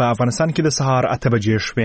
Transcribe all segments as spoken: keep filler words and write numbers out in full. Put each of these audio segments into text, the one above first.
په افغانستان کې د سهار اته بجې شوې.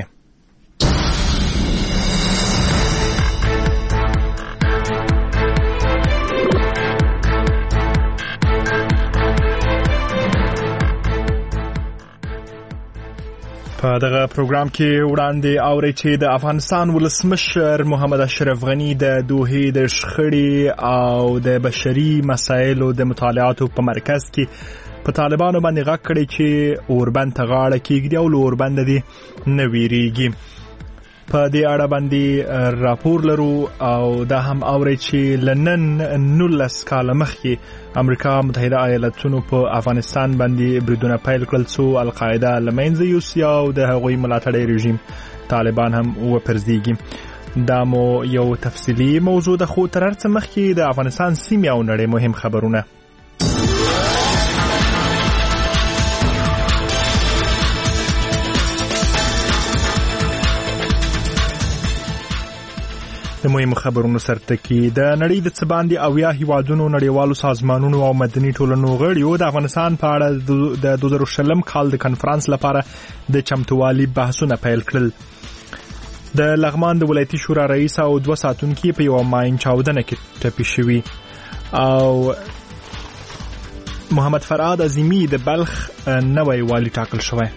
په دغه پروګرام کې وړاندې اوري چې د افغانستان ولسمشر محمد اشرف غنی د دوحې د شخړې او د بشري مسایلو د مطالعاتو په مرکز کې په طالبانو باندې غږ کړی چې اوربند ته غاړه کېږدي او له اوربنده دې نه ویریږي. په دې اړه باندې راپور لرو او دا هم اوري چې لنن نولس کاله مخکې امریکا متحده ایالاتونو په افغانستان باندې بریدونه پیل کړل څو القاعده له منځه یوسي او د هغوی ملاتړی رژیم طالبان هم وپرځېږي. دا مو یو تفصیلي موضوع ده، خو تر هر څه مخکې د افغانستان سیمې او نړۍ مهم خبرونه. د مهمو خبرونو سرټکی د نړۍ د څه باندې اویا هیوادونو نړیوالو سازمانونو او مدني ټولنو غړیو د افغانستان په اړه د دوه زره شلم کال د کنفرانس لپاره د چمتووالي بحثونه پیل کړل. د لغمان د ولایتي شورا رئیس او دوه ساتونکي په یو ماین چاودنه کې ټپي شوي او محمد فراد عظیمی د بلخ نوی والی ټاکل شوی.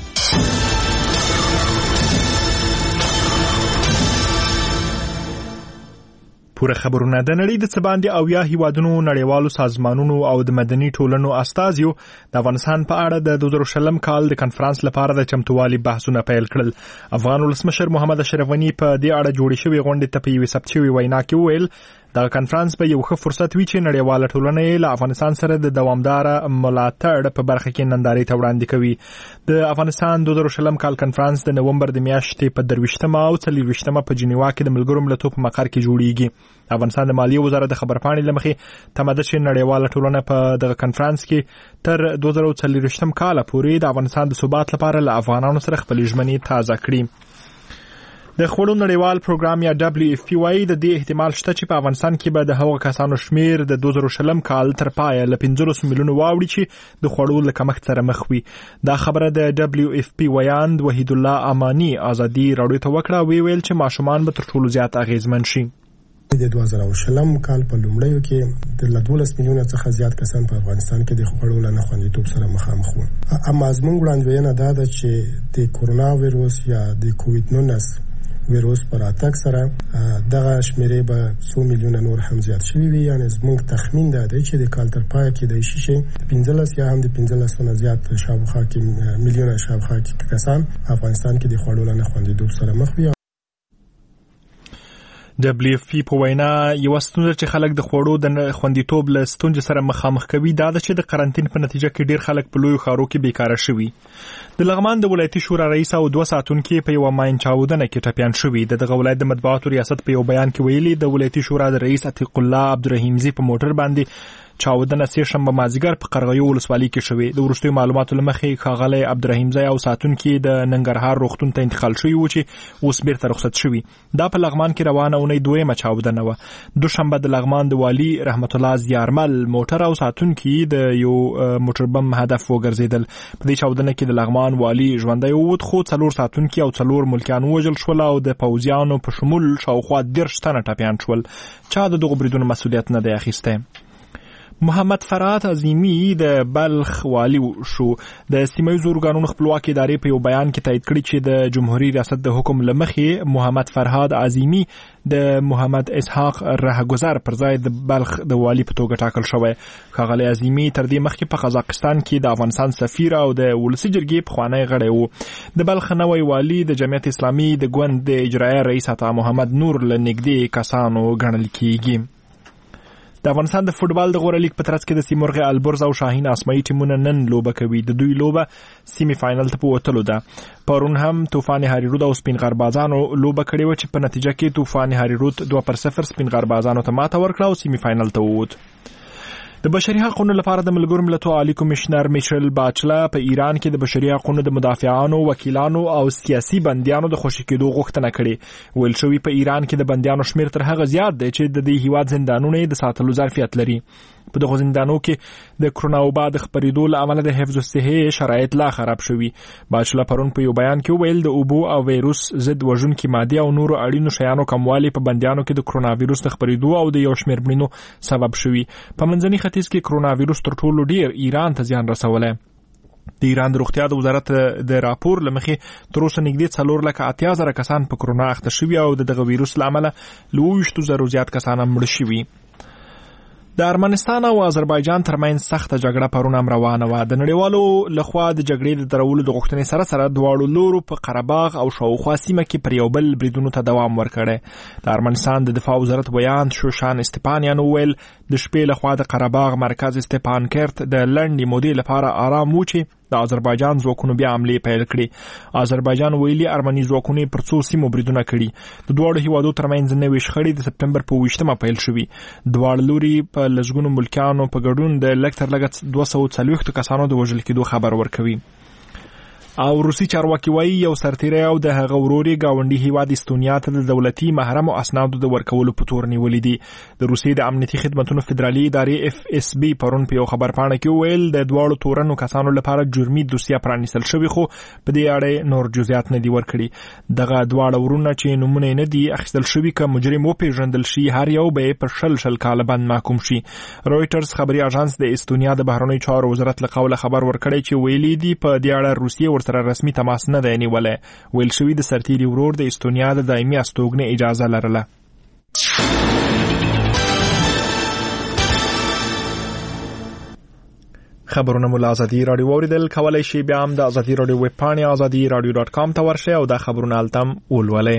پوره خبرونه د نړۍ د څه باندې اویا هیوادونو نړیوالو سازمانونو او د مدني ټولنو استازیو د افغانستان په اړه د دوه زره شلم کال د کنفرانس لپاره د چمتووالي بحثونه پیل کړل. افغان ولسمشر محمد اشرف غنی په دې اړه جوړې شوې غونډې ته په یوې ثبت شوې وینا کې وویل دا کنفرانس به یو ښه فرصت وي چې نړیواله ټولنه له افغانستان سره د دوامداره ملاتړ په برخه کې نندارې ته وړاندې کوي. د افغانستان دوه زره شلم کال کنفرانس د نومبر د میاشتې په درویشتمه او څلوېښتمه په جنیوا کې د ملګرو ملتونو په مقر کې جوړیږي. افغانستان د مالیې وزارت د خبرپاڼې له مخې تمه ده چې نړیواله ټولنه په دغه کنفرانس کې تر دوه زره څلوېښتم کال پورې د افغانستان د ثبات لپاره له افغانانو سره خپلې ژمنې تازه کړي. د خوړو نړیوال پروګرام یا دبليو اف پی وايي د دې احتمال شته چې په افغانستان کې به د هغو کسانو شمیر د دوه زره شلم کال تر پایه له پنځلس میلیونو واوړي چې د خوړو له کمښت سره مخ وي. دا خبره د دبليو اف پی ویاند وحید الله امانی ازادي راډیو ته وکړه، وی ویل چې ماشومان به تر ټولو زیات اغیزمن شي. د دوه زره شلم کال په لومړیو کې د دولس میلیونه څخه زیات کسان په افغانستان کې د خوړو له ناخوندیتوب سره مخامخ وو. اما زموږ وړاندوینه دا ده چې د کورونا وایروس یا د کووید نولس ویروس پر اتاک سره دغه شمیرې به څو میلیونه نور هم زیات شوي وي. یعنی زموږ تخمین دا دی چې د کال تر پایه کې د شیشه پنځلس یا هم د پنځلس نه زیات شاوخوا کې میلیونه شاوخوا کې کسان افغانستان کې د خوړو له ناخوندیتوب سره مخ وي. دبليو اف پی په وینا یو ستونزه چې خلک د خوړو د خوندیتوب له ستونزې سره مخامخ کوي دا ده چې د قرنټین په نتیجه کې ډیر خلک په لویو ښارو کې بیکاره شوي. د لغمان د ولایتي شورا رئیس او دوه ساتونکي په یو ماین چاودنه کې ټپیان شوي. د دغه ولایت د مطبوعاتو ریاست په یو بیان کې ویلي د ولایتي شورا د رئیس عتیق الله عبدالرحیمزی په موټر باندې چاودنه سه شنبه مازیګر په قرغیو ولسوالۍ کې شوې. د وروستیو معلوماتو لمخې ښاغلی عبدالرحیمزی او ساتونکي د ننګرهار روغتون ته انتقال شوي وو چې اوس بیرته رخصت شوي. دا په لغمان کې روانه اونۍ دویمه چاودنه وه. دوشنبه د لغمان د والي رحمت الله زیارمل موټر او ساتونکي د یو موټر بم هدف وګرځېدل. په دې چاودنه کې د لغمان والي ژوندی ووت، خو څلور ساتونکي او څلور ملکیان ووژل شول او د پوځیانو په شمول شاوخوا دېرش تنه ټپیان شول. چا د دغو بریدونو مسؤلیت نه دی اخیستی. محمد فراد عظیمی د بلخ والی شو. د سیمه‌ییزو ارګانونو خپلواکي ادارې په یو بیان کې تایید کړی چې د جمهوریت ریاست د حکم لمخې محمد فرهاد عظیمی د محمد اسحاق رهگذر پر ځای د بلخ د والی په توګه ټاکل شوی. ښاغلی عظیمی تر دې مخکې په قزاقستان کې د افغانستان سفیر او د ولسي جرګې پخوانی غړی و. د بلخ نوی والی د جمعیت اسلامي د ګوند د اجرایه رئیس عطا محمد نور له نږدې کسانو ګڼل کیږي. د افغانستان د فوټبال د غوره لیګ په ترڅ کې د سیمرغ البرز او شاهین اسماعي ټیمونه نن لوبه کوي. د دوی لوبه سیمی فائنل ته وتلو ده. پرون هم طوفان هاریرود او سپین غربازانو لوبه کړې و چې په نتیجه کې طوفان هاریرود دوه پر صفر سپین غربازانو ته ماته ورکړه او سیمی فائنل ته ووت. د بشري حقوقو لپاره د ملګرو ملتونو عالی کمشنر میشل باچلا په ایران کې د بشري حقوقو د مدافعانو، وکیلانو او سیاسي بندیانو د خوشي کېدو غوښتنه کړې. ویل شوی په ایران کې د بندیانو شمیر تر هغه زیات دی چې د دې هیواد زندانونه د ساتلو ظرفیت لري. په دغه زندانو کې د کرونا وبا د خپرېدو له امله د حفظ الصحې شرایط لا خراب شوي. باچله پرون په یو بیان کې ویل د اوبو او وایروس ضد وژونکي مادې او نورو اړینو شیانو کموالی په بندیانو کې د کرونا وایروس د خپرېدو او د یو شمېر مړینو سبب شوي. په منځني ختیځ کې کرونا وایروس تر ټولو ډیر ایران ته زیان رسولی. د ایران د روغتیا د وزارت د راپور له مخې تر اوسه نږدې څلور لکه اتیا زره کسان په کرونا اخته شوي او د دغه ویروس له امله له اوویشتو زرو زیات کسان هم مړه شوي. د ارمنستان او آذربایجان ترمنځ سخته جګړه پرون هم روانه وه. د نړیوالو لخوا د جګړې د درولو د غوښتنې سره سره دواړو لورو په قره باغ او شاوخوا سیمه کې پر یو بل بریدونو ته دوام ورکړی. د ارمنستان د دفاع وزارت ویان شوشان استپانیان وویل د شپې لخوا د قره باغ مرکز استپان کرت د لنډې مودې لپاره آرام و چې د آذربایجان ځواکونو بیا حملې پیل کړې. آذربایجان ویلي ارمني ځواکونو پر څو سیمو بریدونه کړي. د دواړو هیوادو ترمنځ نوې شخړې د سپتمبر په اوویشتمه پیل شوي. دواړه لوري په لسګونو ملکیانو په ګډون د لږ تر لږه دوه سوه څلوېښتو کسانو د وژل کېدو خبر ورکوي. او روسي چارواکي وایي یو سرتیری او د هغه ورور یې ګاونډي هیواد استونیا ته د دولتي محرمو اسنادو د ورکولو په تور نیولي دي. د روسیې د امنیتي خدمتونو فدرالي ادارې اف اس بي پرون په یو خبرپاڼه کې وویل د دواړو تورنو کسانو لپاره جرمي دوسیه پرانیستل شوې، خو په دې اړه نور جزئیات نه دي ورکړي. دغه دواړه ورونه چې نومونه نه دي اخیستل شوي که مجرم وپېژندل شي هر یو به په شل شل کاله بند محکوم شي. رویټرز خبري اژانس د استونیا د بهرنیو چارو وزارت له قوله خبر ورکړی چې ویلي دي په دې اړه روسیې سره رسمي تماس نه دی نیولی. ویل شوي د سرتیري ورور د استونیا د دایمي استوګنې اجازه لرله. خبرونه مو له ازادي راډیو واوریدل. کولی شئ بیا هم د ازادي راډیو ویب پاڼې ازادي راډیو ډاټ کام ته ورشئ او دا خبرونه هلته هم ولولئ.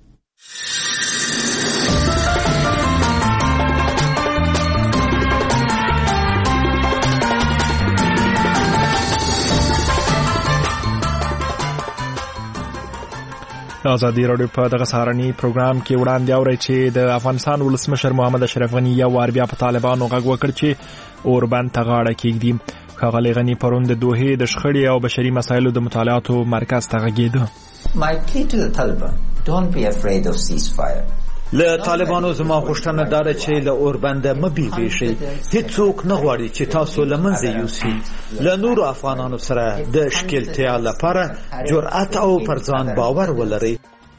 ازادي راډیو په دغه سهارني پروګرام کې وړاندې اورئ چې د افغانستان ولسمشر محمد اشرف غني یو وار بیا په طالبانو غږ وکړ چې اوربند ته غاړه کېږدي. ښاغلی غني پرون د دوحې د شخړې او بشري مسایلو د مطالعاتو مرکز ته غږېده. My plea to the Taliban, don't be afraid of ceasefire. له طالبانو زما غوښتنه دا ده چې له اوربنده مه بیریږئ. هیڅوک نه غواړي چې تاسو له منځه یوسي. له نورو افغانانو سره د ښکېلتیا لپاره جرأت او پر ځان باور ولرئ.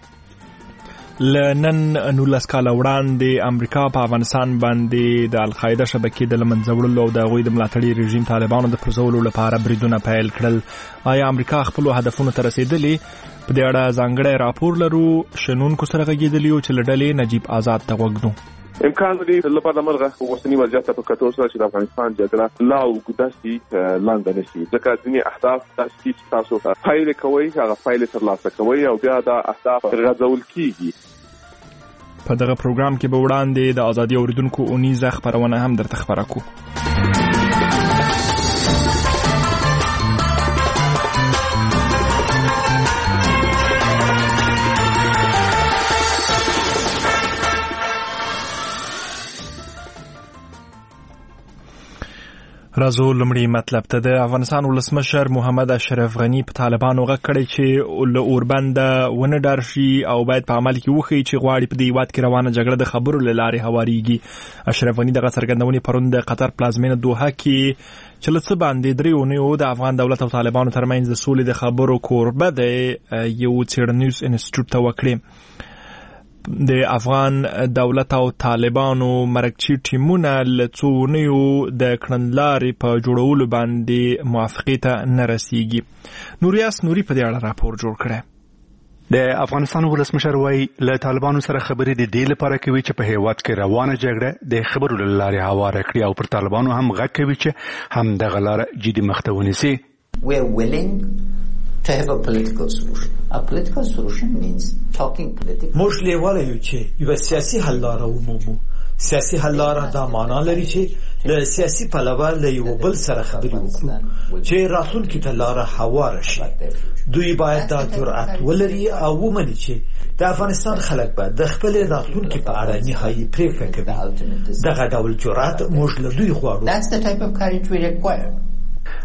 له نن نولس کاله وړاندې امریکا په افغانستان باندې د القاعده شبکې د له منځه وړلو او د هغوی د ملاتړي رژیم طالبانو د پرځولو لپاره بریدونه پیل کړل. آیا امریکا خپلو هدفونو ته رسېدلې؟ په دې اړه ځانګړی راپور لرو. شنونکو سره غږېدلي یو چې له ډلې نجیب آزاد ته غوږ نو. امکان لري لپاره مرغه اوسنی وضعیت په کتو سره چې د افغانستان جګړه لا اوږده شي لاندې نشي، ځکه ځینې اهداف تاسو تاسو فایل کوي هغه فایل ترلاسه کوي او بیا دا اهداف غځول کیږي. په دغه پروګرام کې به وړاندې د ازادي اوریدونکو اونیزه خبرونه هم درته خبره کوو. راځو لومړی مطلب ته. د افغانستان ولسمشر محمد اشرف غني په طالبانو غږ کړی چې له اوربنده ونه ډار شي او باید په عمل کې وښیي چې غواړي په دې هیواد کې روانه جګړه د خبرو له لارې هوارېږي. اشرف غني دغه څرګندونې پرون د قطر پلازمینه دوحه کې چې له څه باندې درې اونیو د افغان دولت او طالبانو ترمنځ د سولې د خبرو کوربه دی یو څېړنیز انسټیټیوټ ته وکړې. د افغان دولت او طالبانو مرکچی ټیمونه له څو اونیو د کړنلارې په جوړولو باندې موافقې ته نه رسیږي. نوریاس نوري په دې اړه راپور جوړ کړی. د افغانستان ولسمشر وایي له طالبانو سره خبرې د دې لپاره کوي چې په هیواد کې روانه جګړه د خبرو له لارې هواره کړي او پر طالبانو هم غږ کوي چې هم دغه لاره جدي مخ ته ونیسي. We are willing to have a political solution. A political solution means talking politically. موږ لیواله یو چې یو سیاسي حل لاره ومومو. سیاسي حل لاره دا معنا لري چې له سیاسي پلوه له یو بل سره خبرې وکړو چې راتلونکي ته لاره هواره شي. دوی باید دا جرأت ولري او ومني چې د افغانستان خلک به د خپل راتلونکي په اړه نهایي پرېکړه کوي. دغه ډول جرأت موږ له دوی غواړو. That's the type of courage we require.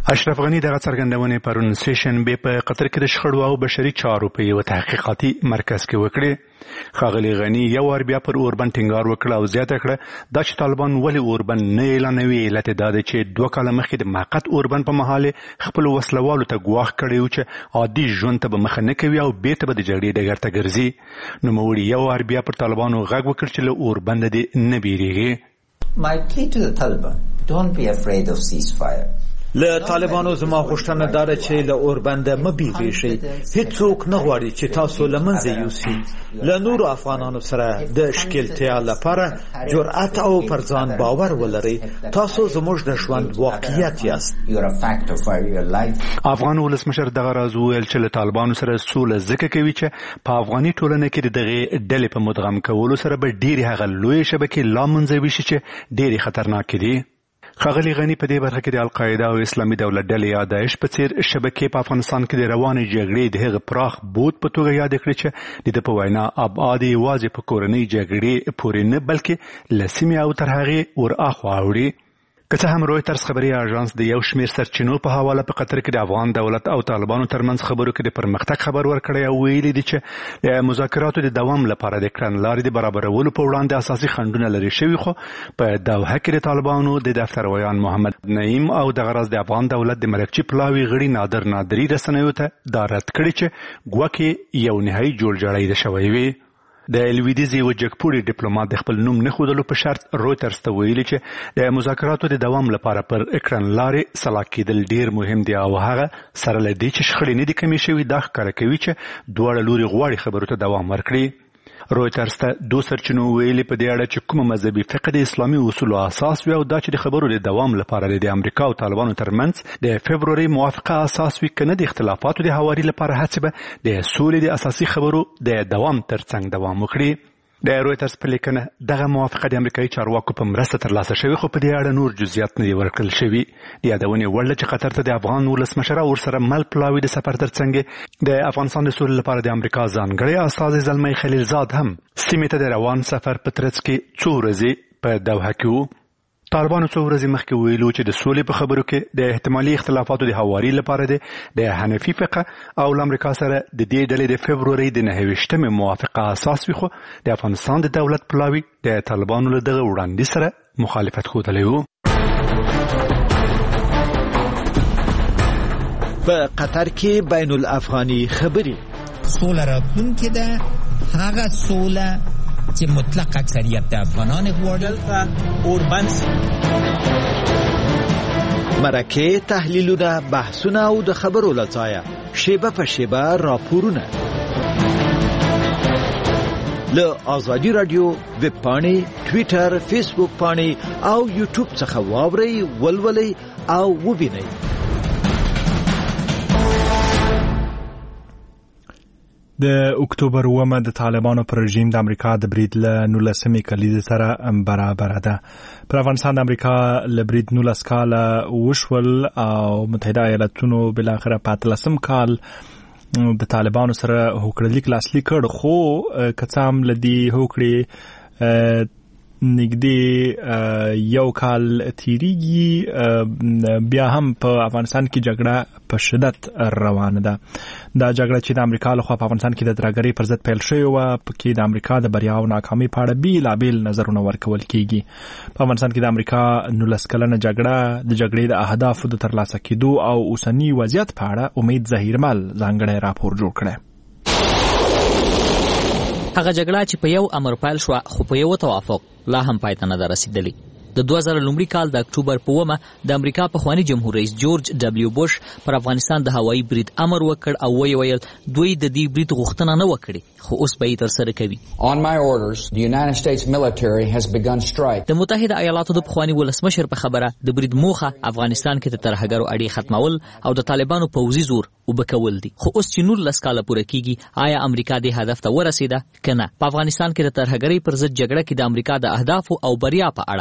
اشرف غنی دغه څرګندونې پرون سیشن به په قطر کې د شخړو او بشري چارو په یو تحقیقاتي مرکز کې وکړي. ښاغلي غنی یو ور بیا پر اوربند ټینګار وکړ او زیاته کړه دا چې طالبان ولې اوربند نه اعلانوي، علت دا دی چې دوه کاله مخکې د موقت اوربند په مهال خپل وسلوالو ته ګواښ کړی و چې عادي ژوند ته به مخه نه کوي او بیرته به د جګړې ډګر ته ګرځي. نوموړي یو ور بیا پر طالبانو غږ وکړ چې له اوربند دې نه بیریږي. My plea to the Taliban, don't be afraid of ceasefire. له طالبانو زما غوښتنه دا ده چې له اوربنده مه بیریږئ. هیڅوک نه غواړي چې تاسو له منځه یوسي. له نورو افغانانو سره د ښکیلتیا لپاره جرأت او پر ځان باور ولرئ. تاسو زموږ د ژوند واقعیت یاست. افغان ولسمشر دغه راز وویل چې له طالبانو سره سوله ځکه کوي چې په افغاني ټولنه کې د دغې ډلې په مدغم کولو سره به ډېرې هغه لویې شبکې لا منځوي شي چې ډېرې خطرناکې دي. ښاغلي غني په دې برخه کې د القاعده او اسلامي دولت ډلې یا داعش په څیر شبکې په افغانستان کې د روانې جګړې د هغه پراخ بود په توګه یاد کړی چې د په وینا ابعاد یوازې په کورنۍ جګړې پورې نه بلکې له سیمې او تر هغې ورهاخوا اوړي. که څه هم رویټرز خبري اژانس د یو شمېر سرچینو په حواله په قطر کې د افغان دولت او طالبانو ترمنځ خبرو کې د پرمختګ خبر ورکړی او ویلي دي چې د مذاکراتو د دوام لپاره د کړنلارې د برابرولو په وړاندې اساسي خنډونه لري شوي، خو په دوحه کې د طالبانو د دفتر ویان محمد نعیم او د غرض د افغان دولت د مرکچي پلاوي غړي نادر نادري رسنیو ته دا رد کړی چې ګواکې یو نهایي جوړجاړی د شوی وي. د لویدیځي و جګپوړي ډیپلوماټ د خپل نوم نه ښودلو په شرط رویټرز ته ویلي چې د مذاکراتو د دوام لپاره پر کړنلارې سلا کېدل ډیر مهم دي او هغه سره له دې چې شخړې نه دي کمې شوي دا ښکاره کوي چې دواړه لوري غواړي خبرو ته دوام ورکړي. رویټرز ته دوه سرچینو ویلي په دې اړه چې کومه مذهبي فقه د اسلامي اصولو اساس وي او دا چې د خبرو د دوام لپاره د امریکا او طالبانو ترمنځ د فبروري موافقه اساس وي، کنه د اختلافاتو د هواري لپاره هڅه به د سولې د اساسي خبرو د دوام ترڅنګ دوام وکړي. د رویټرز په لیکنه دغه موافقه د امریکایي چارواکو په مرسته ترلاسه شوې، خو په دې اړه نور جزئیات نه دي ورکړل شوي. د یادونې وړ ده چې قطر ته د افغان ولسمشر او ورسره مل پلاوي د سفر ترڅنګ د افغانستان د سولې لپاره د امریکا ځانګړی استازی زلمی خلیلزاد هم سیمې ته د روان سفر په ترڅ کې څو ورځې په دوحه کې وو. طالبانو څو ورځې مخکې ویلو چې د سولې په خبرو کې د احتمالي اختلافاتو د هواري لپاره د حنفي فقه او امریکا سره د دې ډلې د فبروري د نهه ویشتمې موافقه اساس وي، خو د افغانستان د دولت پلاوي د طالبانو له دغه وړاندیز سره مخالفت ښودلی و. په قطر کې بین الافغاني خبرې سوله راتلونکې ده، هغه سوله چې مطلق اکثریت د افغانان غواړي. اوربند مرکه تحلیلونه، بحثونه او د خبرو لځایه شیبه په شیبه راپورونه له آزادی رادیو ویب پاڼې، ټویټر، فیسبوک پاڼې او یوټیوب څخه واورئ، ولولئ او ووینئ. د اکتوبر اوومه د طالبانو پر رژیم د امریکا د برید له نولسمې کلیزې سره برابر ده. پر افغانستان د امریکا له برید نولس کاله وشول او متحده ایالتونو بالاخره په اتلسم کال د طالبانو سره هوکړلیک لاسلیک کړ، خو که څه هم له دې هوکړې نږدې یو کال تیریږي، بیا هم په افغانستان کې جګړه په شدت روانه ده. دا جګړه چې د امریکا لخوا په افغانستان کې د ترهګرۍ پر ضد پیل شوې وه، پکې د امریکا د بریا او ناکامۍ په اړه بېلابېل نظرونه ورکول کېږي. په افغانستان کې د امریکا نولس کلنه جګړه د جګړې د اهدافو د ترلاسه کېدو او اوسني وضعیت په اړه امید ظهیرمل ځانګړی راپور جوړ کړی. هغه جګړه چې په یو امر پیل شو خو په یو توافق لا هم پای ته نه ده رسیدلی. د دوه زره لومړي کال د اکتوبر په اوومه د امریکا پخوانی جمهور رئیس جورج ډبلیو بوش پر افغانستان د هوایي برید امر وکړ او ویې ویل دوی د دې برید غوښتنه نه وکړي، خو اوس به یې ترسره کوي. On my orders, the United States military has begun strike. د متحده ایالاتو د پخوانی ولسمشر په خبره د برید موخه افغانستان کې د ترهګرو اړې ختمول او د طالبانو پوځي زور وبکول دي. خو اوس چې نولس کاله پوره کیږي، آیا امریکا د هدف ته ورسیده کنه؟ په افغانستان کې د ترهګرۍ پر ضد جګړه کې د امریکا د اهدافو او بریا په اړه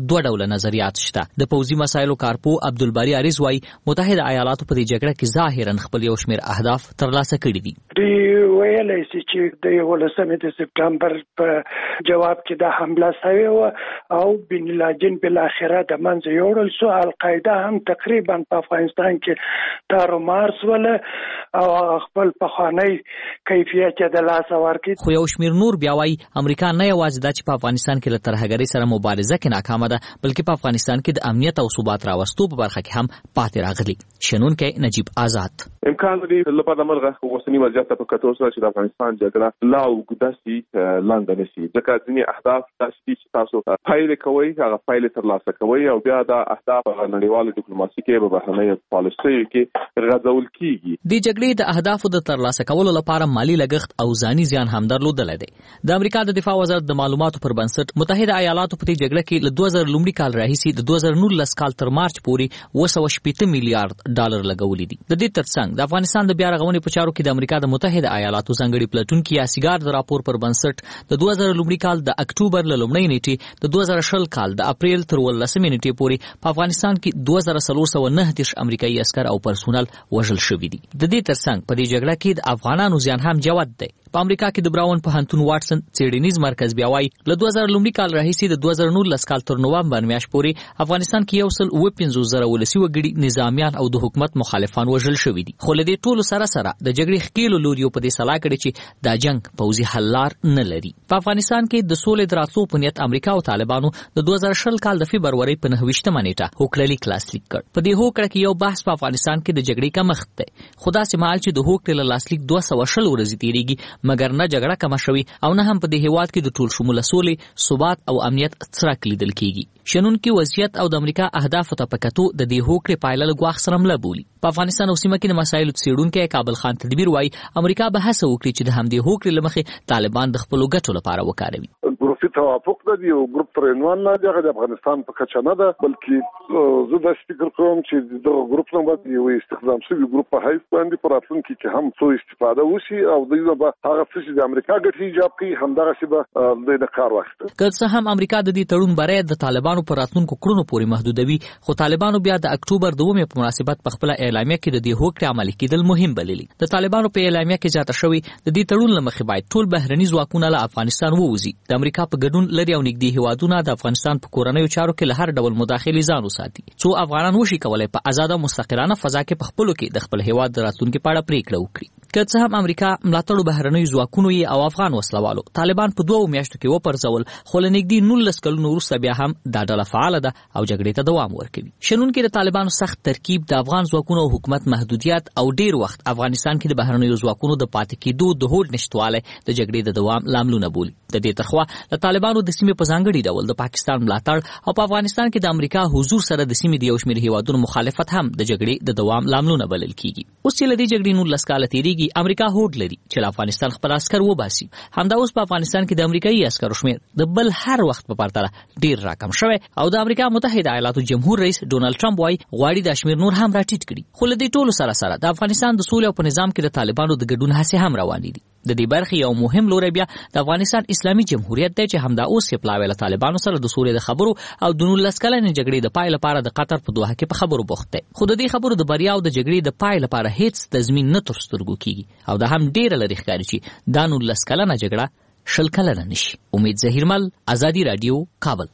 دوه ډوله نظریات شته. د پوځي مسایلو کارپو عبدالباری عریض وايي متحده ایالاتو په دې جګړه کې ظاهرا خپل یو شمېر اهداف ترلاسه کړي دي. دوی ویلای شي چې د یولسمې د سپټمبر په جواب کې د حمله شوې وه او بن لادن بالاخره د منځه یوړل شو. القاعده هم تقریبا په افغانستان کې تارو مارس ولا او خپل پخوانی کیفیت د لاس ورکړي. خو یو شمېر نور بیا وايي امریکا نه یوازې دا چې په افغانستان کې له ترهګرۍ سره مبارزه کې ناکامه ده بلکې په افغانستان کې د امنیت او ثبات راوستو په برخه کې هم پاتې راغلي. شنونکی نجیب آزاد امکان لري لپاره مرغه اوسنی وضعیت په کتو سره چې د افغانستان جګړه لا وګداسي لاندې نشي ځکه ځینې اهداف تاسو تاسو فایل کوي هغه فایل ترلاسه کوي او بیا دا اهداف نړیواله ډیپلوماسي کې په بهرنۍ پالیسۍ کې غځول کیږي. د جګړې د اهدافو د ترلاسه کولو لپاره مالی لګښت او ځاني زیان هم درلودلی دی. د امریکا د دفاع وزارت د معلوماتو پر بنسټ متحده ایالاتو په دې جګړه کې له دوه زره لومړي کال راهیسې د دوه زره نولس کال تر مارچ پورې اوه سوه شپېته میلیارډ ډالر لګولي دي. د دې ترڅنګ د افغانستان د بیا رغونې په چارو کې د امریکا د متحده ایالاتو ځانګړي پلټونکي یا سیګار د راپور پر بنسټ د دوه زره لومړي کال د اکتوبر له لومړۍ نیټې د دوه زره شل کال د اپریل تر ولسمې نیټې پورې په افغانستان کې دوه زره څلور سوه نهه دېرش امریکایي عسکر او پرسونل وژل شوي دي. د دې ترڅنګ په دې جګړه کې د افغانانو زیان هم جوت دی. په امریکا کې د براون پوهنتون واټسن څېړنیز مرکز بیا وايي له دوه زره لومړي کال راهیسې د دوه زره نولس کال تر نومبر میاشت پورې افغانستان کې یو سل اوه پنځوس زره ولسي وګړي نظامیان او د حکومت مخالفان وژل شوي دي. خو له دې ټولو سره سره د جګړې ښکېلو لوریو په دې سلا کړې چې دا جنګ پوځي حل لار نه لري. په افغانستان کې د سولې د راتلو په نیت امریکا او طالبانو د دوه زره شل کال د فبرورۍ په نهه ویشتمه نیټه هوکړه لاسلیک کړ. په دې هوکړه کې یو بحث په افغانستان کې د جګړې کمښت دی. خو داسې مهال چې د هوکړې له لاسلیک دوه سوه شل ورځې تېرېږي مګر نه جګړه کمه شوي او نه هم په دې هېواد کې د ټول شموله سولې ثبات او امنیت څرک لیدل کېږي. شنونکي وضعیت او د امریکا اهدافو ته په کتو د دې هوکړې پایله له ګواښ سره مله بولي. په افغانستان او سیمه کې د مسایلو څېړونکی کابل خان تدبیر وایي امریکا به هڅه وکړي چې د همدې هوکړې له مخې طالبان د خپلو ګټو لپاره وکاروي. ګروپي توافق نه دی او ګروپ پر عنوان نه دی، هغه د افغانستان په کچه نه ده، بلکې زه دا فکر کوم چې د ګروپ نه باید یو استخدام شوی ګروپ په حیث باندې په راتلونکي کې هم څو استفاده وشي او دوی به هغه څه چې د امریکا ګټې ایجاب کوي همدغسې به دوی د کار واخلي. که څه هم امریکا د دې تړون بری د طالبانو په راتلونکو کړنو پورې محدودوي، خو طالبانو بیا د اکتوبر دومې په مناسبت په خپله اعلامیه کې د دې هوکړې عملي کېدل مهم بللي. د طالبانو په اعلامیه کې زیاته شوې د دې تړون له مخې باید ټول بهرني ځواکونه له افغانستان ووځي. د امریکا په ګډون لري او نږدې هېوادونه د افغانستان په کورنیو چارو کې له هر ډول مداخلې ځان وساتي، څو افغانان وشي کولی په ازاده مستقلانه فضا کې په خپلو کې د خپل هېواد د راتلونکي په اړه پرېکړه وکړي. که څه هم امریکا ملاتړو بهرنیو ځواکونو یې او افغان وسلوالو طالبان په دوو میاشتو کې وپرځول، خو له نږدې نولس کلونو وروسته بیا هم دا ډله فعاله ده او جګړې ته دوام ورکوي. شنونکي د طالبانو سخت ترکیب، د افغان ځواکونو او حکومت محدودیت او ډیر وخت افغانستان کې د بهرنیو ځواکونو د پاتې کېدو د هوډ نشتوالی د جګړې د دوام لاملونه بولي. د دې ترخوا د طالبانو د سیمې په ځانګړي ډول د پاکستان ملاتړ او په افغانستان کې د امریکا حضور سره د سیمې د یو شمېر هېوادونو مخالفت هم د جګړې د دوام لاملونه بلل کېږي. اوس چې له دې جګړې نولس کاله تېرېږي، امریکا هوډ لري چې له افغانستان خپل عسکر وباسي. همدا اوس په افغانستان کې د امریکایي عسکرو شمېر د بل هر وخت په پرتله ډیر راکم شوی او د امریکا متحده ایالاتو جمهور رئیس ډونالډ ټرمپ وایي غواړي دا شمېر نور هم راټیټ کړي. خو له دې ټولو سره سره د افغانستان د سولې او په نظام کې د طالبانو د ګډون هڅې هم روانې دي. د دې برخې یو مهم لوری بیا د افغانستان اسلامي جمهوریت دی چې همدا اوس یې پلاوی له طالبانو سره د سولې د خبرو او د نولس کلنې جګړې د پای لپاره د قطر په دوحه کې په خبرو بوخت دی. خو د دې خبرو د بریا او د جګړې د پای لپاره هیڅ تضمین نه تر سترګو کېږي او دا هم ډېره لرې ښکاري چې دا نولس کلنه جګړه شل کلنه نشي. امید ظهیرمل، ازادي راډیو، کابل.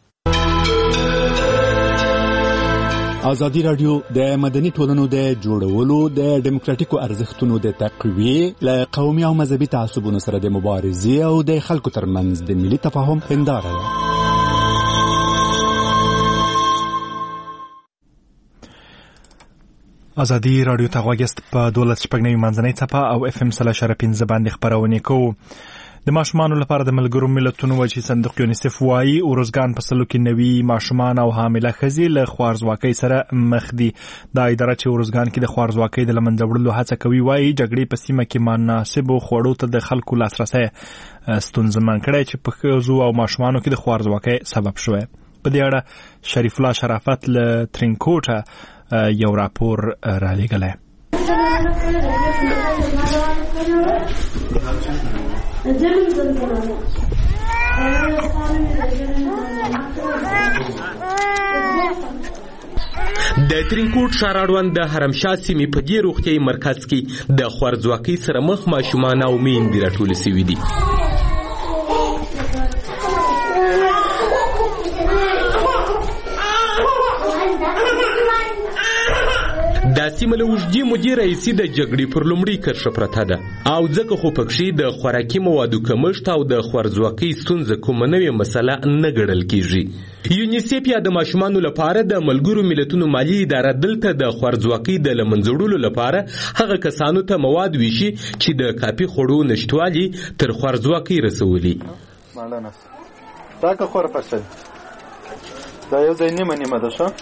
ازادي راډیو د مدني ټولنو د جوړولو، د ډیموکراټیکو ارزښتونو د تقویې، له قومي او مذهبي تعصبونو سره د مبارزې او د خلکو ترمنځ د ملي تفاهم هنداره ده. ازادي راډیو ته غوږ یاست. په دولس شپږ نوي منځنۍ څپه او اف ام سل اشاره پنځه باندې خپرونې کوو. د ماشومانو لپاره د ملګرو ملتونو وجهي صندوق یونیسف وایي اورزګان په سلو کې نوي ماشومان او حامله ښځې له خوارځواکۍ سره مخ دي. دا اداره چې اورزګان کې د خوارځواکۍ د له منځه وړلو هڅه کوي وایي جګړې په سیمه کې مناسبو خوړو ته د خلکو لاسرسی ستونزمن کړی چې په ښځو او ماشومانو کې د خوارځواکۍ سبب شوی. په دې اړه شریف الله شرافت له ترینکوټه یو راپور را لېږلی. د ترینکوټ ښار اړوند د حرمشاه سیمې په دې روغتیایي مرکز کې د خوارځواکۍ سره مخ ماشومان او میندې راټولې شوي دي. دا سیمه له اوږدې مودې راهیسې د جګړې پر لومړۍ کرښه پرته ده او ځکه خو پکښې د خوراکي موادو کمښت او د خوارځواکۍ ستونزه کومه نوې مسله نه ګڼل کېږي. یونیسیف یا د ماشومانو لپاره د ملګرو ملتونو مالي اداره دلته د خوارځواکۍ د له منځه وړلو لپاره هغه کسانو ته مواد ویشي چې د کافي خوړو نشتوالي تر خوارځواکۍ رسولي. دا که خوره پسه دا یو ځای نیمه نیمه ده ښه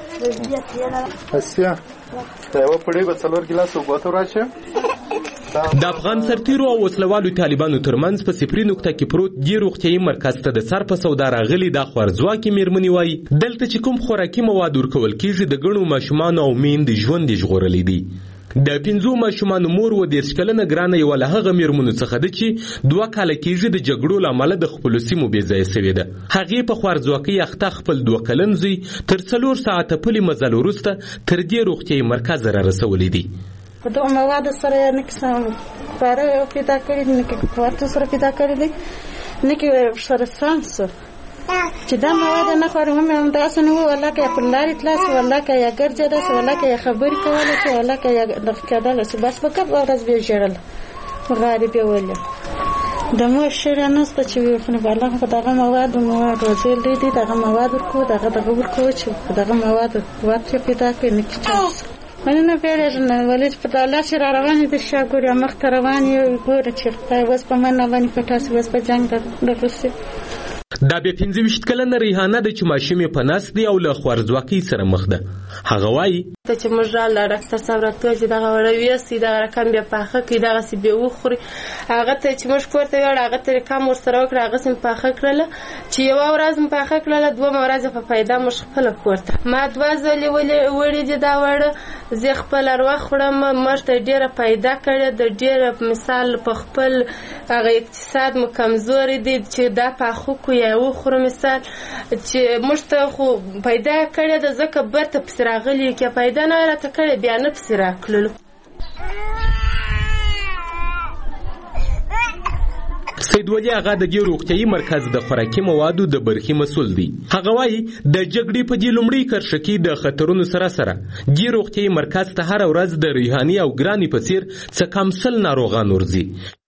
اسیا دا یوه پړۍ به څلور ګیلاس اوبو ته وراشي. د افغان سرتیرو او وسلوالو طالبانو ترمنځ په صفري نقطه کې پروت دې روغتیایي مرکز ته د سر په سودا راغلي دا خوارځواکې مېرمنې وایي دلته چې کوم خوراکي مواد ورکول کېږي د ګڼو ماشومانو او میندې ژوند یې ژغورلی دی. د پنځو ماشومانو مور و دېرش کلنه ګرانه یوه له هغه مېرمنو څخه ده چې دوه کاله کېږي د جګړو له امله د خپلو سیمو بې ځایه سوې ده. هغې په خوارځواکۍ اخته خپل دوه کلن زوی تر څلور ساعته پلي مزل وروسته تر دې روغتیایي مرکز را رسولی دی. په دغه موادو سره نه کې پاره پیدا کړي دي نه کې کوارتو سره پیدا کړي دي نه کې سره سانسو چې دا مواد نه خورم هم داسې نه وو والله که پر لارې تلاسي والله که یا ګرځه داسې والله که یا خبرې کولی شي والله که یا دغه کېدلی شي بس په کب ورځ بیا ژړل غاړې بیا ولې د مور شعر نسته چې وي خو والله په دغه موادو مواد روزل دی دي دغه مواد ورکوو دغه دغه ورکوو چې په دغه موادو قوت پیدا کړي نه کې مننه نه پیړېږم ولې په د الله چې را روانې دي شا ګورې مخ ته روانې ګوره چې خدای اوس په مننه باندې پټاسي اوس په جنګ دغسې. دا بیا پنځه ویشت کلنه ریحانه ده چې ماشوم یې په نس دی او له خوارځواکۍ سره مخ ده. هغه وایي ته چې موږ راله ډاکټر صاحب راته چې دغه وړه ویسي دغه رقم بیا پاخه کړي دغسې بیا وخوري هغه ته چې موږ کور ته ویاړو هغه ته رقم ورسره وکړه هغسې مې پاخه کړله چې یوه ورځ مې پاخه کړله دومه ورځ په پیدا موږ خپله کور ته ما دوه ځلې وړي دي دا وړه زه خپل اروا خورم موږ ته ډېره پیدا کړې د ډېره مثال په خپل هغه اقتصاد مو کمزوري دی چې دا پاخه کو یا وخورو مثال چې موږ ته خو پیدا کړې ده ځکه برته پسې راغلي که پیدا نه راته کړې بیا نه پسې راکړلو. سید ولی هغه د دې روغتیایي مرکز د خوراکي موادو د برخې مسؤل دی. هغه وایي د جګړې په دې لومړۍ کرښه کې د خطرونو سره سره دې روغتیایي مرکز ته هره ورځ د ریحاني او ګراني په څېر څه کم سل ناروغان ورځي.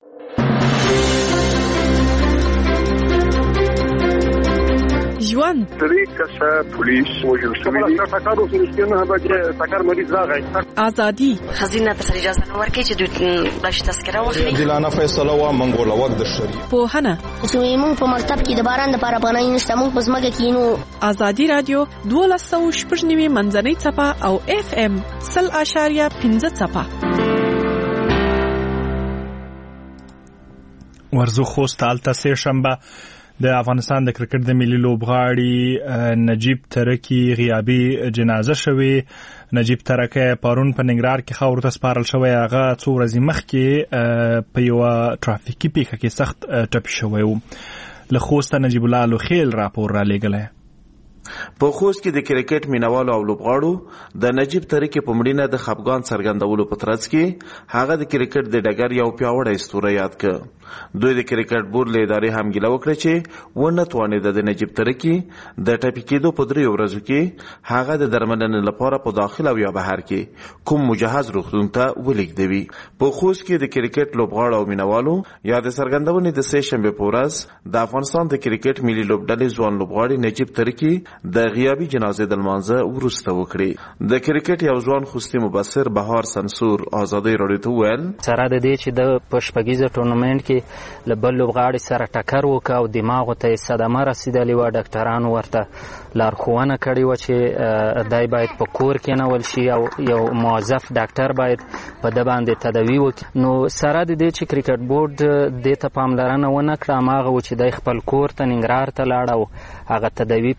ژوند درې کسه پولیس وژل شوي دي ټکر وسو نه به ټکر مریض راغی ازادي خزینه ته اجازه نه ورکړي چې دوی بلش تذکره واخلي دلانه فیصله وا منګول وخت د شری پوهنه چې موږ په مکتب کې د باران لپاره پناه نشته موږ په ځمکه کې نو ازادي رادیو دولس سوه شپږ نوي منځنۍ څپه او اف ام سل اشاریه پنځه څپه. ورزو خوست هلته سه شنبه د افغانستان د کرکټ د ملي لوبغاړي نجیب ترکی غیابي جنازه شوی. نجیب ترکی پرون په ننګرهار کې خاور ته سپارل شوی هغه څو ورځې مخکې په یو ټرافیکي پیښه کې سخت ټپي شوی و. له خوسته نجیب الله لوخیل راپور را لېږلی. په خوست کې د کرکټ مینوالو او لوبغاړو د نجیب ترکی په مړینه د خپګان څرګندولو په ترڅ کې هغه د کرکټ د ډګر یو پیاوړی ستوری یاد کړ. دوی د کرکټ بورډ له ادارې هم ګیله وکړه چې ونه توانېده د نجیب ترکی د ټپي کېدو په دریو ورځو کې هغه د درملنې لپاره په داخل او یا بهر کې کوم مجهز روغتون ته ولېږدوي. په خوست کې د کرکټ لوبغاړو او مینوالو یا د څرګندونې د سه شنبې په ورځ د افغانستان د کرکټ ملي لوبډلې ځوان لوبغاړي نجیب ترکی د غیابي جنازې د لمانځه وروسته وکړي. د کرکټ یو ځوان خوستي مبصر بهار سنسور ازادي راډیو ته وویل سره د دې چې د پشپګیزه ټورنمنت کې له بل لوبغاړي سره ټکر وکړ او دماغ ته صدمه رسیدلې وه. ډاکټرانو ورته لارښوونه کړې وه چې دی باید په کور کېنول شي او یو موظف ډاکټر باید په ده باندې تداوي وکړي. نو سره د دې چې کرکټ بورډ دې ته پاملرنه ونه کړه هماغه و چې دی خپل کور ته ننګرهار ته لاړ او هغه تداوي په نیمایي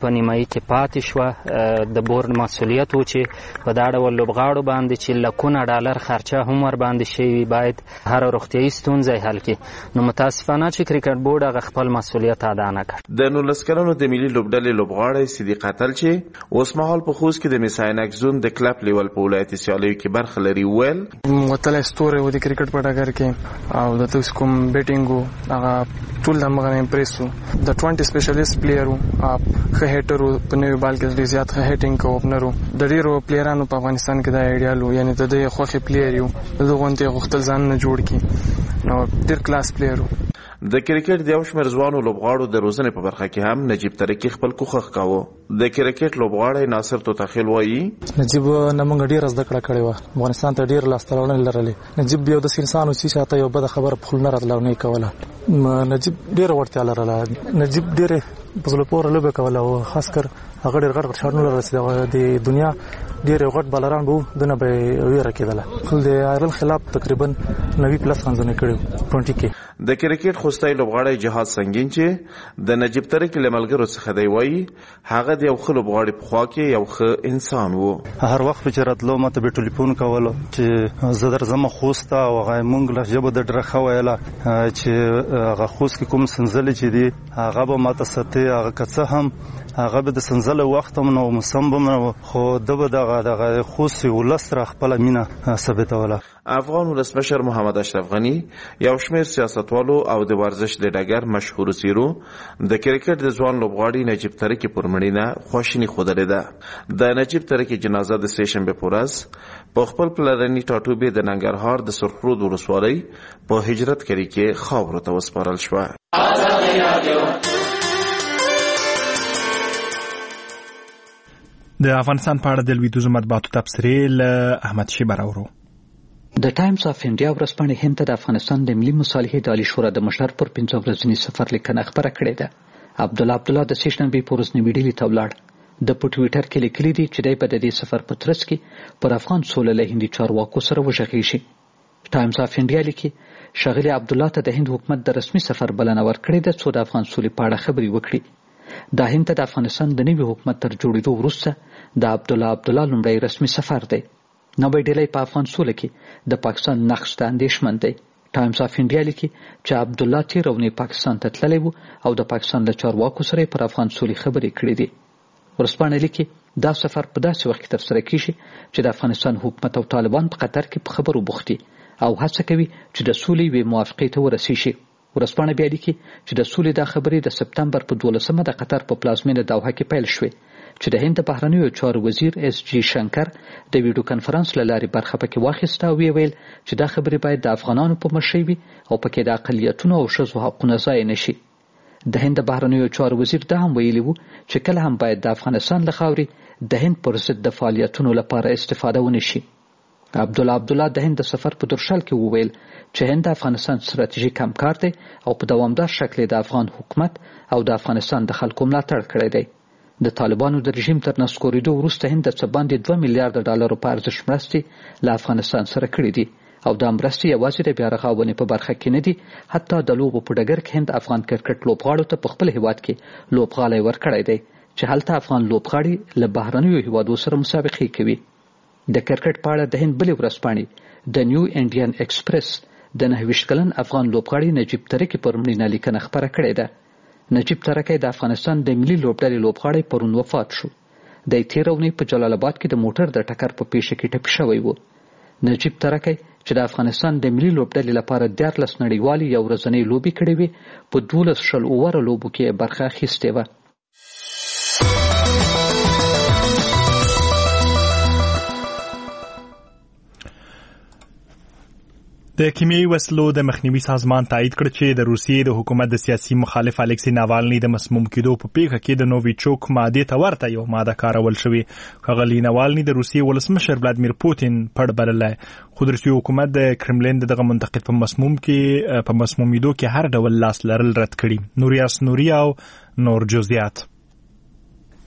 کې پاتې شوه د بورډ مسؤلیت و چې په دا ډول لوبغاړو باندې چې لکونه ډالر خرچه هم ور باندې شوي باید هر روغتیایي ستونزه حل کړي. نو متاسفانه چې کرکټ بورډ هغه خپل مسؤلیت ادا نه کړ. د نولس کلنو د ملي لوبډلې لوبغاړی صدیق اتل چې اوس مهال په خوست کې د میساینک زون د کلب لیول په ولایتي سیالیو کې برخه لري ویل وتل ستوره و د کرکټ په ډګر کې او د تاسو کوم بیټینګ هغه ټول د مغه امپریسو د بیس سپیشلیست پلیئر او ښه هیټر په نوې بال کې ډیر زیات ښه هیټینګ کو اوپنر د ډیرو پلیئرانو په افغانستان کې دا ایډیالو یعنی د دې خوخي پلیئر یو دغه غونډه غختل ځان نه جوړ کی نو ډیر کلاس پلیئر. د کرکټ د یو شمېر ځوانو لوبغاړو د روزنې په برخه کې هم نجیب ترکی خپل کوښښ کاوه. د کرکټ لوبغاړی ناصر توتاخیل وایي نجیب نمنګ ډیر زده کړه کړې و افغانستان ته ډیر لاس تړلې لرلې. نجیب یو د انسان او چې شاته یو بد خبر په خپل نه راتلونه کوله. نجیب ډیر ورته لرله. نجیب ډیر په زړه پورې لوبه کوله او خاص کر هغه ډیر غټ غټ شارونه لرل د دنیا ډیر غټ بالران وو دنه به ویره کېدله. خل د ایرل خلاف تقریبا نوي پلس خنځونه کړو ټوئنټي کې. د کرکټ خوستای لوبغاړی جهاد سنگین چې د نجیب ترکی لملګرو څخه دی وایي هغه د یو خلو لوبغاړي په خوا کې یو ښه انسان وو. هر وخت چې راتلو ماته به ټلیفون کولو چې زه درځم خوسته او هغه مونږ له ژبه د ډرخه ویله چې هغه خوست کې کوم سنځل چې دی هغه به ماته ستې هغه کڅه هم هغه به د سنځل وخت هم نو مسمم خو دغه دغه دغه خوست ولست را خپل مینه ثابتوله. افغان ولسمشر محمد اشرف غنی یو شمېر سیاستوالو او د ورزش د ډګر مشهور سیرو د کرکټ د ځوان لوبغاړي نجیب ترکی پر مړینه خواشیني خوده ده. د نجیب ترکی جنازه د سه شنبه په ورځ په خپل پلرني ټاټوبې د ننګرهار د سرخرود ولسوالۍ په هجرت کری کې خاورو ته وسپارل شوه. د افغانستان په اړه د لویدیځو مطبوعاتو تبصرې له احمد شیبه راوړو. د ټایمز اف انډیا ورځپاڼې هند ته د افغانستان د ملي مصالحې د عالي شورا د مشر پر پنځه ورځني سفر لیکنه خپره کړې ده. عبدالله عبدالله د سه شنبې په ورځ نوي ډیلي ته ولاړ. د په ټویټر کې لیکلي دي چې دی به د دې سفر په ترڅ کې پر افغان سوله له هندي چارواکو سره وغږیږي. ټایمز اف انډیا لیکي ښاغلي عبدالله ته د هند حکومت د رسمي سفر بلنه ورکړې ده څو د افغان سولې په اړه خبرې وکړي. دا هند ته د افغانستان د نوي حکومت تر جوړېدو وروسته د عبدالله عبدالله لومړی رسمي سفر دی. نوی ډیلی په افغان سوله کې د پاکستان نقش ته اندېښمن دی. ټایمز اف انډیا لیکي چې عبدالله تېره اونۍ پاکستان ته تللی و او د پاکستان له چارواکو سره پر افغان سولې خبرې کړې دي. ورځپاڼه لیکي دا سفر په داسې وخت کې ترسره کیږي چې د افغانستان حکومت او طالبان په قطر کې په خبرو بوخت دي او هڅه کوي چې د سولې یوې موافقې ته ورسیږي. ورځپاڼه بیا لیکي چې د سولې دا خبرې د سپتمبر په دولسمه د قطر په پلازمینه دوحه کې پیل شوې چې د هند د بهرنیو چارو وزیر اس جی شنکر د ویډیو کانفرنس له لارې برخه پکې واخیسته او ویل چې دا خبرې باید د افغانانو په مشرۍ وي او پکې د اقلیتونو او ښځو حقونه ضایع نشي. د هند د بهرنیو چارو وزیر دا هم ویلي وو چې کله هم باید د افغانستان له خاورې د هند پر ضد د فعالیتونو لپاره استفاده ونه شي. عبدالله عبدالله د هند د سفر په درشل کې وویل چې هند د افغانستان ستراتیژیک همکار دی او په دوامدار شکل د افغان حکومت او د افغانستان د خلکو ملاتړ کړی دی. د طالبانو د رژیم تر نسکورېدو وروسته هند د څه باندې دوه میلیارډ ډالرو په ارزښت مرستې له افغانستان سره کړي دي او دا مرستې یوازې د بیا رغونې په برخه کې نه دي، حتی د لوبو په ډګر کې هند افغان کرکټ لوبغاړو ته په خپل هیواد کې لوبغالی ورکړی دی چې هلته افغان لوبغاړي له بهرنیو هیوادو سره مسابقې کوي. د کرکټ په اړه د هند بلې ورځپاڼې د نیو انډین ایکسپریس د نهه ویشت کلن افغان لوبغاړي نجیب ترکی پر مړینه لیکنه خپره کړې ده. نجیب ترکی د افغانستان د ملي لوبډلې لوبغاړی پرون وفات شو. د تېره اونۍ په جلال آباد کې د موټر د ټکر په پیښه کې ټپي شوی و. نجیب ترکی چې د افغانستان د ملي لوبډلې لپاره دیارلس نړیوالې یو ورځنۍ لوبې کړې وې په دولس شل اووره لوبو کې برخه اخیستې وه. د کیمیاوي وسلو د مخنیوي سازمان تایید کړ چې د روسیې د حکومت د سیاسي مخالف الکسی ناوالني د مسموم کېدو په پیښه کې د نوویچوک مادې ته ورته یو ماده کارول شوې. ښاغلي ناوالني د روسیې ولسمشر ولادیمیر پوتین پړ بللی، خو د روسیې حکومت د کرملین دغه منتقد په مسموم کې په مسمومیدو کې هر ډول لاس لرل رد کړي. نوریاس نوري او نور جزئیات.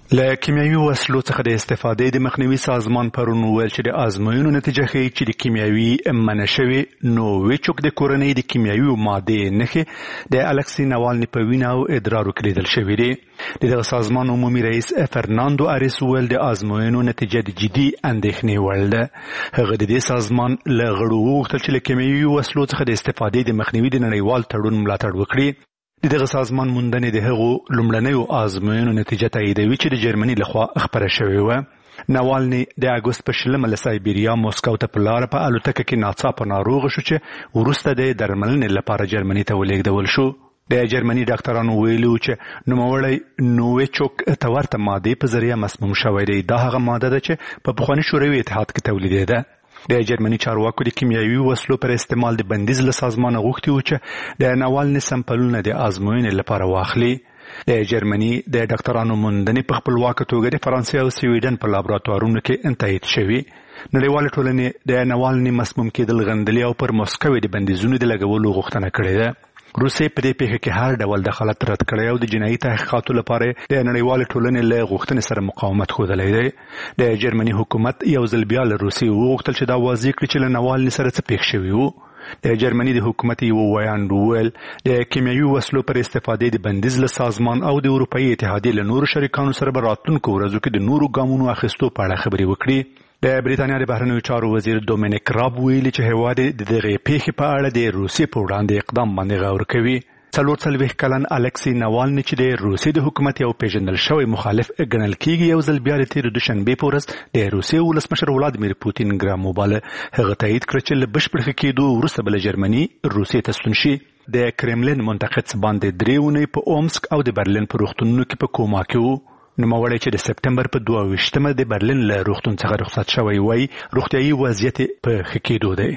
له کیمیاوي وسلو څخه د استفادې د مخنیوي سازمان پرون ویل چې د ازموینو نتیجه ښیي چې د کیمیاوي منشوي نوویچوک د کورنۍ د کیمیاوي مادې نښې د الکسی ناوالني په وینه او ادرارو کې لیدل شوي دي. د دغه سازمان عمومي رئیس فرناندو اریس ویل د ازموینو نتیجه د جدي اندېښنې وړ ده. هغه د دې سازمان له غړو وغوښتل چې له کیمیاوي وسلو څخه د استفادې د مخنیوي د نړیوال تړون ملاتړ وکړي. د دغه سازمان موندنې د هغو لومړنیو ازموینو نتیجه تاییدوي چې د جرمني لخوا خپره شوې وه. ناوالني د اګوست په شلمه له سایبریا موسکو ته په لاره په الوتکه کې ناڅاپه ناروغه شو چې وروسته د درملنې لپاره جرمني ته ولېږدول شو. د جرمني ډاکټرانو ویلي چې نوموړی نوویچوک ته ورته مادې په ذریعه مسموم شوی دی. دا هغه ماده ده چې په پخواني شوروي اتحاد کې تولیدېده. د جرمني چارواکو د کیمیاوي وسلو پر استعمال د بندیز له سازمانه غوښتي و چې د ناوالني سمپلونه د ازموینې لپاره واخلي. د جرمني د ډاکټرانو موندنې په خپلواکه توګه د فرانسې او سویډن په لابراتوارونو کې تایید شوي. نړیوالې ټولنې د ناوالني مسموم کېدل غندلي او پر موسکو د بندیزونو د لګولو غوښتنه کړې ده. روسیې په دې پیښه کې هر ډول دخالت رد کړی او د جنایي تحقیقاتو لپاره د نړیوالې ټولنې له غوښتنې سره مقاومت ښودلی دی. د جرمني حکومت یو ځل بیا له روسیې وغوښتل چې دا واضح کړي چې له ناوالني سره څه پېښ شوي وو. د جرمني د حکومت یو ویاند وویل د کیمیاوي وسلو پر استفادې د بندیز له سازمان او د اروپایي اتحادیې له نورو شریکانو سره به راتلونکو ورځو کې د نورو ګامونو اخیستو په اړه خبرې وکړي. د بریتانیا د بهرنیو چارو وزیر دومینیک راب ویلي چې هیواد د دغې پیښې په اړه د روسیې په وړاندې اقدام باندې غور کوي. څلور څلوېښت کلن الکسی ناوالني چې د روسیې د حکومت یو پیژندل شوی مخالف ګڼل کېږي یو ځل بیا د تېرې دوشنبې په ورځ د روسیې ولسمشر ولادیمیر پوتین ګرام وباله. هغه تایید کړ چې له بشپړ ښه کېدو وروسته به له جرمني روسیې ته ستون شي. د کرملین منتقد باندې درې اونۍ په اومسک او د برلین په روغتونونو کې په کوما کې وو. نوموړی چې د سپټمبر په دوه ویشتمه د برلین له روغتون څخه رخصت شوی وای روغتیایي وضعیت په ښه کېدو دی.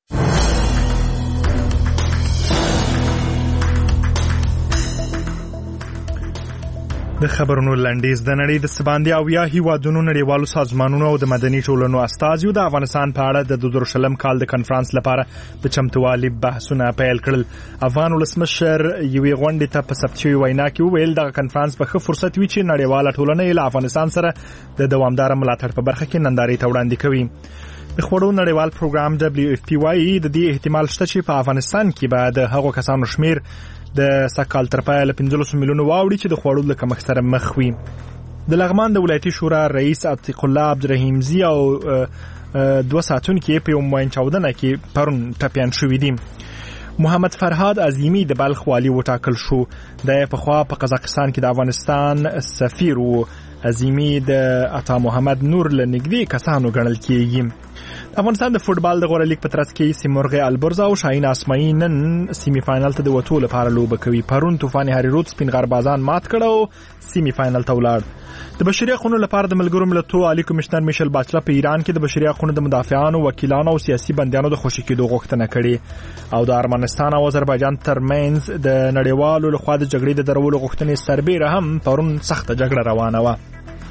د خبرونو لنډیز د نړۍ د سباندې او یا هیوادونو نړیوالو سازمانونو او د مدني ټولنو استازیو د افغانستان په اړه د دوه زره شلم کال د کنفرانس لپاره د چمتووالي بحثونه پیل کړل. افغان ولسمشر یوې غونډې ته په ثبت شوې وینا کې وویل دغه کنفرانس به ښه فرصت وي چې نړیواله ټولنه له افغانستان سره د دوامداره ملاتړ په برخه کې نندارې ته وړاندې کوي. د خوړو نړیوال پروګرام دبليو اف پی وايي د دې احتمال شته چې په افغانستان کې به د هغو کسانو شمیر د سکهال تر پایه له پنځلس میلیونو واوړي چې د خوړو له کمښت سره مخ وي. د لغمان د ولایتي شورا رئیس عتیق الله عبدالرحیمزي او دوه ساتونکي په یوه معین چاودنه کې پرون ټپیان شوي دي. محمد فرهاد عظیمی د بلخ والي وټاکل شو. د پخوا په قزاقستان کې د افغانستان سفیر و. عظیمی د عطا محمد نور له نږدې کسانو ګڼل کېږي. افغانستان د فوټبال د غوړه لیګ په ترڅ کې سیمرغ البرز او شاهین اسماعیل نن سیمی فائنل ته د وټو لپاره لوبه کوي. پرون طوفان هری رود سپین غربازان مات کړه او سیمی فائنل ته ولاړ. د بشري حقوقو لپاره د ملګرو ملتونو عالی کمشنر میشل باچلر په ایران کې د بشري حقوقو د مدافعانو وکیلانو او سیاسي بندیانو د خوشي کېدو غوښتنه کړې او د ارمنستان او آذربایجان ترمنځ د نړیوالو لخوا د جګړې د درولو غوښتنې سربېره هم پرون سخته جګړه روانه وه.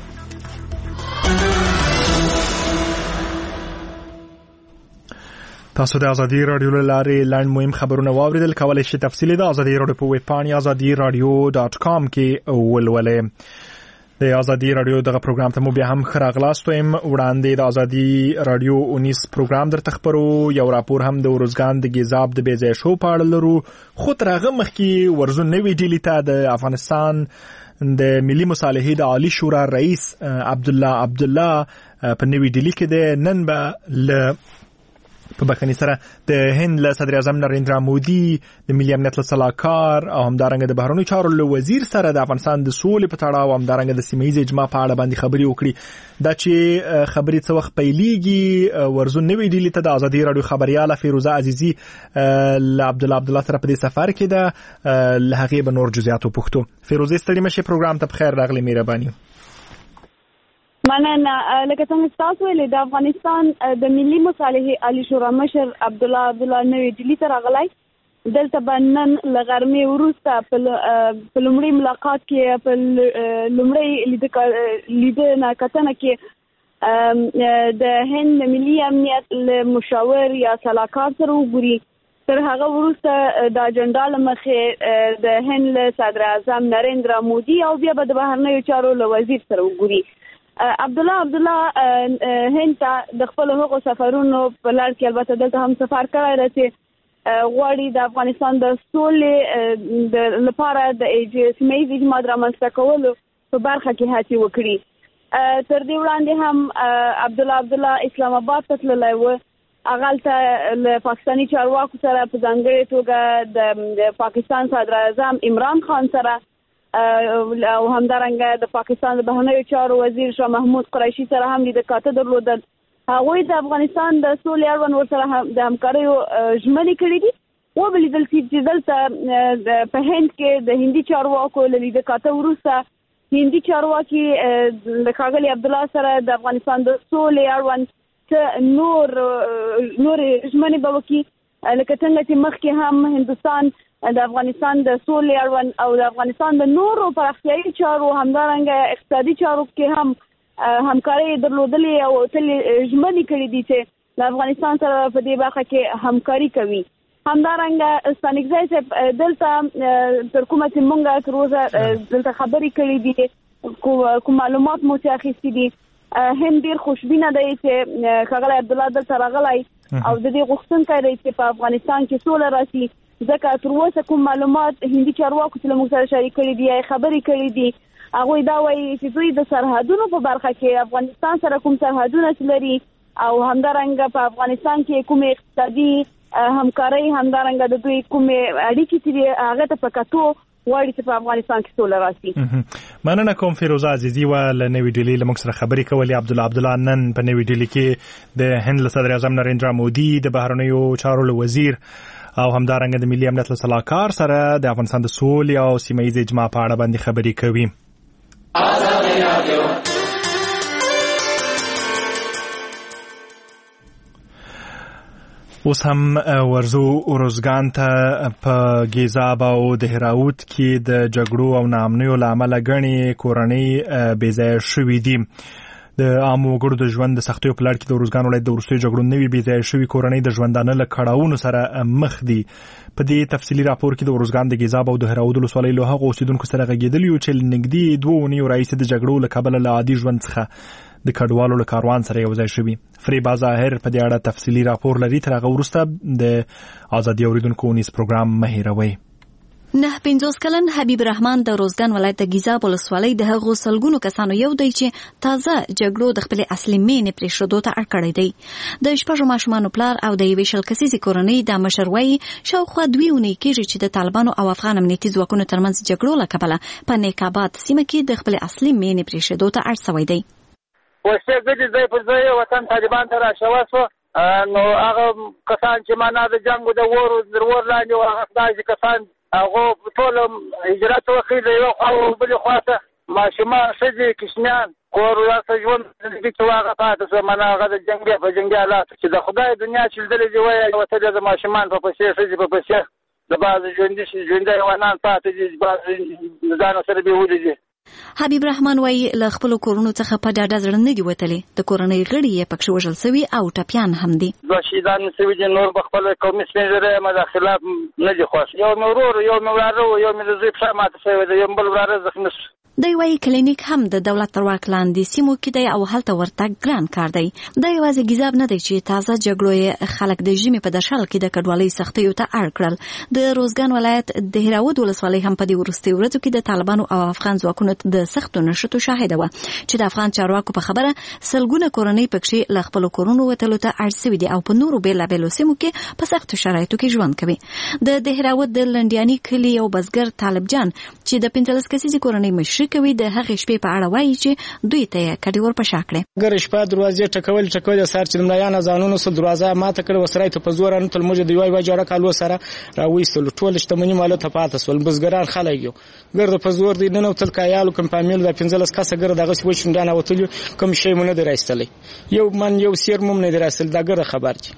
تاسو د ازادي رادیو له لارې لاند مهم خبرونه واوریدل. کولای شئ تفصیلی د ازادي رادیو په ویب پاڼې ازادي رادیو ډاټ کام کې ولولئ. د ازادي رادیو دغه پروګرام ته مو بیا هم ښه راغلاست وایم. وړاندې د ازادي رادیو اونیس پروګرام درته خپرو. یو راپور هم د ارزګان د ګیزاب د بېځایه شو په اړه لرو. خو تر هغه مخکې ورځو نوې ډیلي ته د افغانستان د ملي مصالحې د عالی شورا رئیس عبدالله عبدالله په نوې ډیلي کې د نن به له په بخښنې سره د هند له صدر اعظم نریندرا مودي د ملي امنیت له سلاکار او همدارنګه د بهرنیو چارو له وزیر سره د افغانستان د سولې په تړاو او همدارنګه د سیمه ییز اجماع په اړه باندې خبرې وکړي. دا چې خبرې څه وخت پیلېږي ورځو نوې ډیلي ته د ازادي رادیو خبریاله فیروزه عزیزي له عبدالله عبدالله سره په دې سفر کې ده. له هغې به نور جزئیات وپوښتو. فیروزه ستړې مشې پروګرام ته په خیر راغلې. مهرباني. مننه. لکه څنګه تاسو ویلي د افغانستان د ملي مصالحې عالی شورا مشر عبدالله عبدالله نوې ډیلي ته راغلی. دلته به نن له غرمې وروسته په لومړي ملاقات کې په لومړۍ لیدنه کتنه کې د هند ملي امنیت له مشاور یا سلاکار سره وګوري تر هغه وروسته د اجنډا له مخې د هند له صدر اعظم نریندرا مودي او بیا به د بهرنیو چارو له وزیر سره وګوري. عبدالله عبدالله هند ته د خپل هغو سفرونو په لړ کې البته دلته هم سفر کړی دی چې غواړي د افغانستان د سولې د لپاره د سیمه ییز اعتماد رامنځته کولو په برخه کې هڅې وکړي. تر دې وړاندې هم عبدالله عبدالله اسلام آباد ته تللی و. هغلته له پاکستاني چارواکو سره په ځانګړې توګه د پاکستان صدر اعظم عمران خان سره او همدارنګه د پاکستان د بهرنیو چارو وزیر شاه محمود قریشي سره هم لیدل کاته درلودل. هغوی د افغانستان د سولې اړوند ورسره د همکاریو ژمنې کړې دي. وبلیدل چې دلته په هند کې د هندي چارواکو له لیدل کاته وروسته هندي چارواکي د ښاغلي عبدالله سره د افغانستان د سولې اړوند څه نور نور ژمنې به وکړي، لکه څنګه چې مخکې هم هندوستان د افغانستان د سولې اړوند او د افغانستان د نورو پراختیایي چارو همدارنګه اقتصادي چارو کې هم همکاري درلودلې او تل ژمنې کړې دي چې د افغانستان سره په دې برخه کې همکاري کوي. همدارنګه ستانکزی صاحب دلته تر کومه چې مونږ تر اوسه دلته خبرې کړې دي، کوم معلومات مو چې اخیستي دي، هم ډېر خوشبینه دی چې ښاغلی عبدالله دلته راغلی او د دې غوښتونکی دی چې په افغانستان کې سوله راشي، ځکه تر اوسه کوم معلومات هندي چارواکو چې له موږ سره شریک کړي دي یا خبرې کړي دي، هغوی دا وایي چې دوی د سرحدونو په برخه کې افغانستان سره کوم سرحدونه چې لري او همدارنګه په افغانستان کې کوم اقتصادي همکاري همدارنګه د دوی کوم اړیکې چې هغه ته په کتو غواړي چې په افغانستان کې سوله راشي. مننه کوم فیروزه عزیزي و له نوې ډیلي له موږ سره خبرې کولې. عبدالله عبدالله نن په نوې ډیلي کې د هند له صدر اعظم نریندرا مودي د بهرنیو چارو له وزیر او همدارنګه د ملي امنیت له سلاکار سره د افغانستان د سولې او سیمه ییز اجماع په اړه باندې خبرې کوي. اوس هم ورزو اروزګان ته په ګیزاب او دهراوت کې د جګړو او ناامنیو له امله ګڼې کورنۍ بېځایه شوي دي. د عامو وګړو د ژوند د سختیو په لړ کې د اروزګان ولایت د وروستیو جګړو نوي بېځایه شوي کورنۍ د ژوندانه له کړاوونو سره مخ دي. په دې تفصیلي راپور کې د اروزګان د ګیزاب او دهراوت ولسوالۍ له هغو اوسیدونکو سره غږېدلي یو چې نږدې دوه اونیو راهیسې د جګړو له کبله له عادي ژوند څخه د کډوالو له کاروان سره یو ځای شوي. فریبا ظاهر په دې اړه تفصیلي راپور لري. تر هغه وروسته د ازادي اوریدونکو اونیز پروګرام مه هېروئ. نه پنځوس کلن حبیب رحمان د روزګان ولایت د ګیزاب ولسوالۍ د هغو سلګونو کسانو یو دی چې تازه جګړو د خپلې اصلي مینې پرېښودو ته اړ کړی دی. د شپږو ماشومانو پلار او د یوې شل کسیزې کورنۍ د مشر وایي شاوخوا دوې اونۍ کېږي چې د طالبانو او افغان امنیتي ځواکونو ترمنځ جګړو له کبله په نیکاباد سیمه کې د خپلې اصلي مینې پرېښودو ته اړ سوی دی. وسته ګډي ځای پر ځای وطن طالبان ته راشوه سو نو هغه کسان چې معنا د جنگ د ورو ضرور لاندې او هغه داسې کسان هغه ټول هجرت وکړي د یو او بل خواته ماشومان ښځې کشمیان کور ورته ژوند چې هغه پاتې سو معنا هغه د جنگ په جنگ حالات چې د خدای دنیا چې دلې دی وایي او ته د ماشومان په پسې ښځې په پسې د باز ژوند شي ژوند حیوانات پاتې دي باز ځان سره به ودی. حبیب رحمان وایي له خپلو کورونو څخه په ډاډه زړه نه دي وتلي. د کورنۍ غړي یې پکښې وژل سوي او ټپیان هم دي. دوه شهیدان سوي دي، نور په خپل قومي سپین ږیري مداخلات نه دي خوښ. یو مې ورور یو مې وراره و یو مې د زوی پښه ماته شوې ده، یو بل وراره زخمي شو. دی وایي کلینیک هم د دولت تر واک لاندې سیمو کې دی او هلته ورتګ ګران کار دی. دا یوازې ګیزاب نه دی چې تازه جګړو یې خلک د ژمي په درشل کې د کډوالۍ سختیو ته اړ کړل. د روزګان ولایت دهراوت ولسوالۍ هم په دې وروستیو ورځو کې د طالبانو او افغان ځواکونو د سختو نښتو شاهده وه چې د افغان چارواکو په خبره سلګونه کورنۍ پکښې له خپلو کورونو وتلو ته اړ سوي دي او په نورو بېلابېلو سیمو کې په سختو شرایطو کې ژوند کوي. د دهراوت د لنډیاني کلي یو بزګر طالب جان چې د پنځلس کسیزې کورنۍ مشري کوي د هغې شپې په اړه وایي چې دوی ته یې کډې ور په شا کړې. ګر شپه دروازې ټکول ټکول سار چې د ملایانو ځانونو سره دروازه ماته کړه وسرای ته په زور انتل موږ د یوای وجاره کالو سره راوېستل ټول شتمنۍ مالو ته پاتې سول. بزګران خلک یو ګر په زور دي نن تل کایالو کم فامیل د پنځلس کسه ګر دغه سوي شوندانه وتل کوم شی مونږ نه درایستلې یو من یو سیر مونږ نه درایستل دا ګر خبر دي.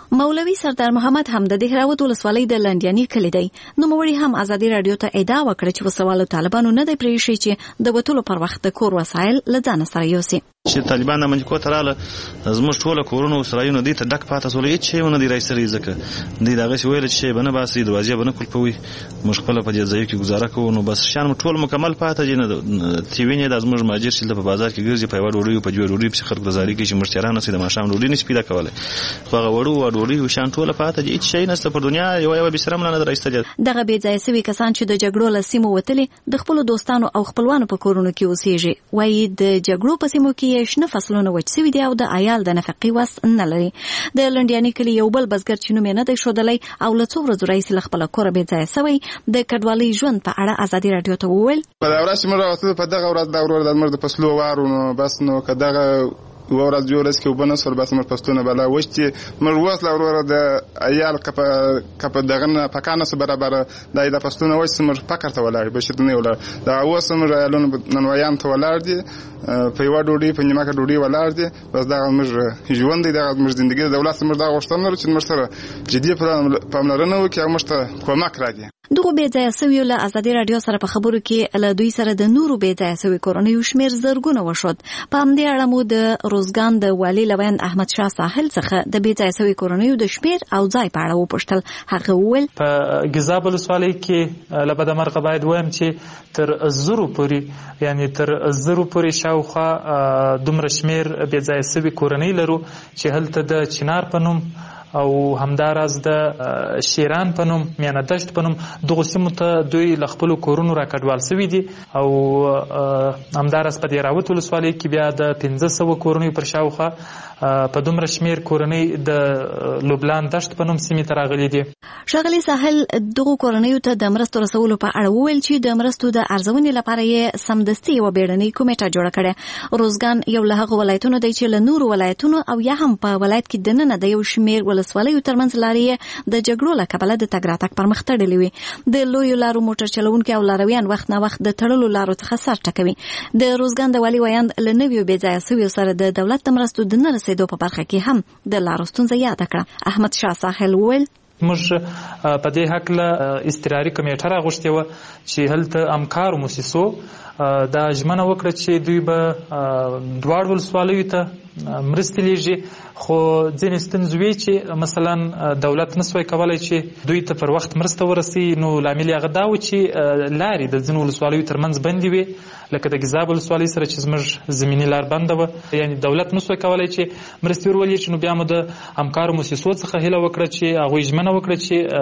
مولوي سردار محمد هم د دهراوت ولسوالۍ د لنډیاني کلی دی. نوموړي هم ازادي رادیو ته ادعا وکړه چې وسوالو طالبانو نه دی پریښی چې د وټولو پر وخت د کور وسایل له ځان سره یوسي. چې طالبان د منځ کوته رااله زموږ ټوله کورونه وسایلونه دي ته ډک پاته سول هیڅ شی ونه دی راځي ځکه دوی دغه شی ویل چې بنه باسي دروازې بنه کولپوي موږ خپل په دې ځای کې گزاره کوو نو بس شان ټول مکمل پاته دي نه تیوینه د زموږ ماجر چې په بازار کې ګرځي په وړو وړو په جوړ وړو په خلک گزاري کې چې مشتریان سي د ماشام وړو نه سپیدا کوله خو هغه وړو وړو شان ټول پاته دي هیڅ شی نشته په دنیا یو یو به سرم نه راځي. دغه بې ځای سوي کسان چې د جګړو له سیمو وتلي د خپل دوستانو او خپلوانو په کورونو کې اوسېږي وایي د جګړو په سیمو کې شنه فصلونه وچ سوي دي او د عیال د نفقې وس نه لري. د لنډیاني کلي یو بل بزګر چې نوم یې نه دی ښودلی او له څو ورځو راهیسې له خپله کوره بې ځایه سوی د کډوالۍ ژوند په اړه ازادي راډیو ته وویل په دا ورځ چې موږ راوتلو په دغه ورځ دا ورور د موږ د فصلو وارو نو بس نو که دغه و ورځ جوړ اس کې وبنه سر بس موږ پښتون بلا وشتي موږ وسله ورور د عیال کپ کپ دغه پکانه سره برابر د د پښتون وښ موږ پکړ ته ولاړ بشر نه ولاړ دا اوس موږ عیالونو ننویان ته ولاړ دي په یو ډوډۍ په نیمه ډوډۍ ولاړ دي بس دا موږ ژوند دی دا موږ ژوندۍ د دولت موږ دا غوښتنه لرو چې موږ سره جدي پاملرنه وکړي او موږ ته کومک راځي. دغه بې ځایه سویو له ازادي راډیو سره په خبرو کې له دوی سره د نورو بې ځایه سوي کورنیو شمېر زرګونه وشود. په همدې اړه مو د روزګان د والي لویان احمد شاه ساحل څخه د بې ځایه سوي کورنیو د شمېر او ځای په اړه وپوښتل. هغه وویل په ګیزاب ولسوالۍ کې له بدمرغه باید وایم چې تر زرو پورې یعنی تر زرو پورې شاوخوا دومره شمېر بې ځایه سوي کورنۍ لرو چې هلته د چنار په نوم او همداراز د شیران په نوم میانه دشت په نوم دغه سیمو ته دوی له خپلو کورونو راکډوال سوي دي او همداراز په دهراوت ولسوالۍ کې بیا د پنځه سوه کورنیو پر شاوخوا په دومره شمېر کورنۍ د لوبلان دشت په نوم سیمې ته راغلي دي. ښاغلي ساحل دغو کورنیو ته د مرستو رسولو په اړه وویل چې د مرستو د ارزونې لپاره یې سمدستي یوه بیړنۍ کمیټه جوړه کړې. روزګان یو له هغو ولایتونو دی چې له نورو ولایتونو او یا هم په ولایت کې دننه د یو شمېر ولسوالیو ترمنځ لارې د جګړو له کبله د تګ راتګ پر مخ تړلې وي. د لویو لارو موټر چلوونکي او لارویان وخت نه وخت د تړلو لارو څخه سر ټکوي. د روزګان د والي ویاند له نویو بې ځایه سویو سره د دولت د مرستو د نه رسېدو په برخه کې هم د لارو ستونزه یاده کړه. احمد شاه ساحل وویل موږ په دې هکله استراري کمیټه راغوښتې وه چې هلته همکارو موسسو دا ژمنه وکړه چې دوی به دواړو ولسوالیو ته مرستې لیږي خو ځینې ستونزې وې چې مثلا دولت نسوی کولی چې دوی ته پر وخت مرسته ورسي نو لامل یې هغه دا و چې لارې د ځینو ولسوالیو ترمنځ بندې وې لکه د ګیزاب ولسوالۍ سره چې زموږ زمیني لار بنده وه یعنی دولت نسوی کولی چې مرستې ور ولېږي نو بیا مو د همکارو موسسو څخه هیله وکړه چې هغوی ژمنه وکړه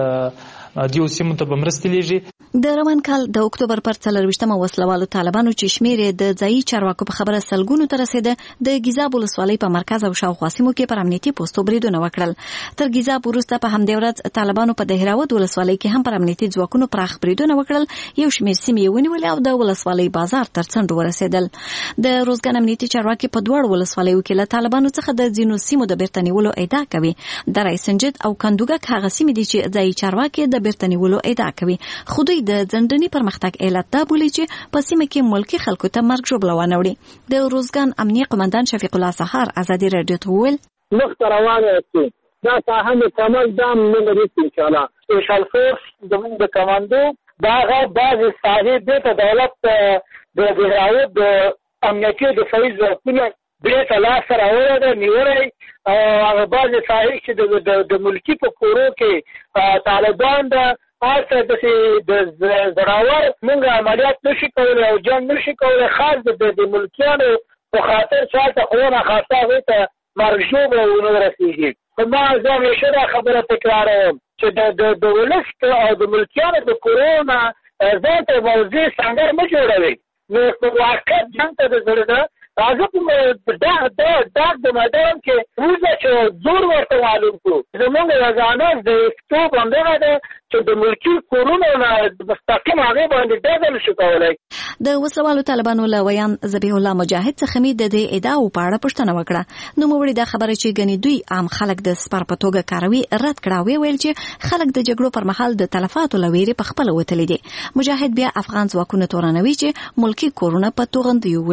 چې دیو سیمو ته به مرستې لیږي. د روان کال د اکتوبر پر څلرویشتمه وسلوالو طالبانو چې شمېر یې د ځایي چارواکو په خبره سلګونو ته رسېده د ګیزاب ولسوالۍ په مرکز او شاوخوا سیمو کې پر امنیتي پوستو بریدونه وکړل. تر ګیزاب وروسته په همدې ورځ طالبانو په دهراوت ولسوالۍ کې هم پر امنیتي ځواکونو پراخ بریدونه وکړل. یو شمېر سیمې یې ونیولې او د ولسوالۍ بازار تر څنډو ورسېدل. د روزګان امنیتي چارواکي په دواړو ولسوالیو کې له طالبانو څخه د ځینو سیمو د بیرته نیولو ادعا کوي. د رایسنجد او کندوګک هغه سیمې دي چې ځایي چارواکي د بیرته نیولو ادعا کوي خو دوی د ځنډني پرمختګ علت دا بولي چې په سیمه کې ملکي خلکو ته مرګ ژوبله وانه د روزګان امنیه قمندان شفیق الله سهار ازادي راډیو ته وویل مخته روانه یاستئ دا ساحه مکمل دام نه لري انشاءالله سپیشل فورس زموږ د کمانډو دا هغه بعضې ساحې بېرته دولت د دهراوت د امنیتي دفاعي ځواکونه بېرته لاسته راوړی ده نیولی او هغه بعضې ساحې چې د ملکي په کورو کې طالبان ده هرڅه داسې د زړاور موږ عملیات نشي کولی او جنګ نشي کولی خاص د ملکیانو په خاطر چاته خو ناخواسته هغوی ته مرګ ژوبله ونه ورسېږي. خو ما زه همیشه دا خبره تکراروم چې د ولس او د ملکیانو د کورو نه ځان ته موضوع سنګر مه جوړوئ نو په واقعیت جنګ ته د زړه ده راځه په ډاک د میدان کې وځه چې زور ورته معلوم کړو. زموږ وضاحت د استوب همدغه ده چې د ملکي کورونو نه مستقیم هغې باندې ډزه نشو کولی. د وسلوالو طالبانو له ویان ذبیح الله مجاهد څخه مې د دې ادعاو په اړه پوښتنه وکړه. نوموړي دا خبره چې ګنې دوی عام خلک د سپر په توګه کاروي رد کړه او ویل چې خلک د جګړو پر مهال د تلفاتو له ویرې په خپله وتلي دي. مجاهد بیا افغان ځواکونه تورنوي چې ملکي کورونه په توغندیو ولي.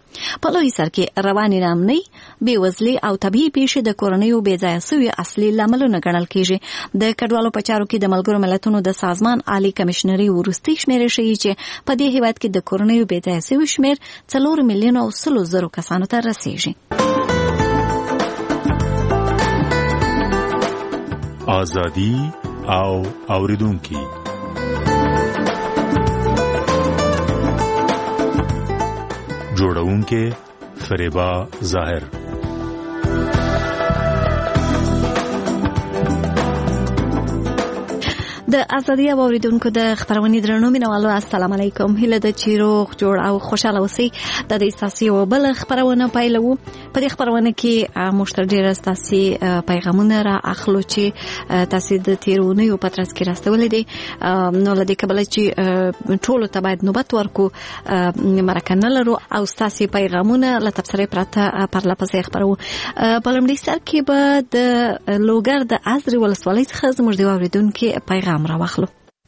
په لوی سر کې روانې نامنۍ، بېوزلي او طبیعي پیښې د کورنیو بې ځایه سوي اصلي لاملونه ګڼل کیږي. د کډوالو په چارو کې د ملګرو ملتونو د سازمان عالی کمشنري وروستي شمیرې ښیي چې په دې هیواد کې د کورنیو بې ځایه سوي شمیر څلور میلیونه او سلو زرو کسانو ته رسیږي. آزادي او اوریدونکي جوړونکي فریبا ظاهر. د ازادي او اوریدونکو د خبرونې درنو مینوالو السلام علیکم. هیله د چیروغ جوړ او خوشاله اوسئ. د دې تاسو او بل خبرونه پایلو. په دې خبرونه کې مشتر ډیر تاسو پیغامونه را اخلو چې تاسو د تیرونیو په ترڅ کې راستولې دي. نو لدې کبل چې ټول ته باید نوبت ورکو مرکنه لرو او تاسو پیغامونه له تبصره پرته پر لپسې خبرو. په لمړي سر کې به د لوګر د ازري ولسوالۍ څخه زموږ د اوریدونکو پیغام را واخلو.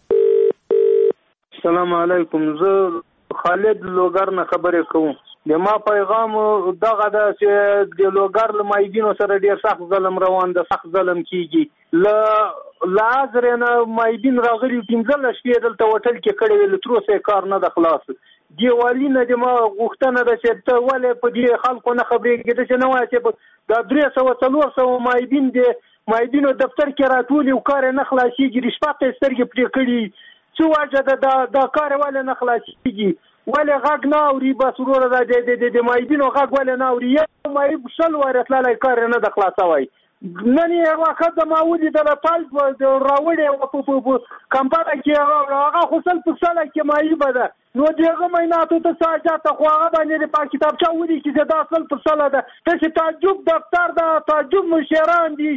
السلام علیکم. زه خالد لوګر نه خبرې کوم. د ما پیغام دغه ده چې د لوګر له مایدینو سره ډیر سخت ظلم روان ده، سخت ظلم کیږي. ل لازر نه مایدین راغلي پنځه شپې دلته هوټل کې کړي ویل تر اوسه کار نه د خلاص. دیوالی نه د ما غوښتنه ده چې ته ولې په دې خلکو نه خبرې کېده چې نه وایي چې د درې سوه څلور سوه مایدین د مایدینو دفتر کې راتولي او کار نه خلاصېږي. رشوت یې سترګې پرې کړي. څه وجه ده دا کار ولې نه خلاصېږي؟ ولې غږ نه اوري؟ بس وروره د د مایدینو غږ ولې نه اوري؟ یو مایب شل وارې تللی کار نه ده خلاصوی. نن یې یوه ښځه ما ولیدله پلس راوړې په کمپاله کې هغه خو سل په سله کې مایبه ده. نو د هغه معایناتو ته څه حاجت خو هغه باندې د په کتابچه ولیکي چې دا سل په سله ده. داسې تعجب دفتر ده، تعجب مشران دي.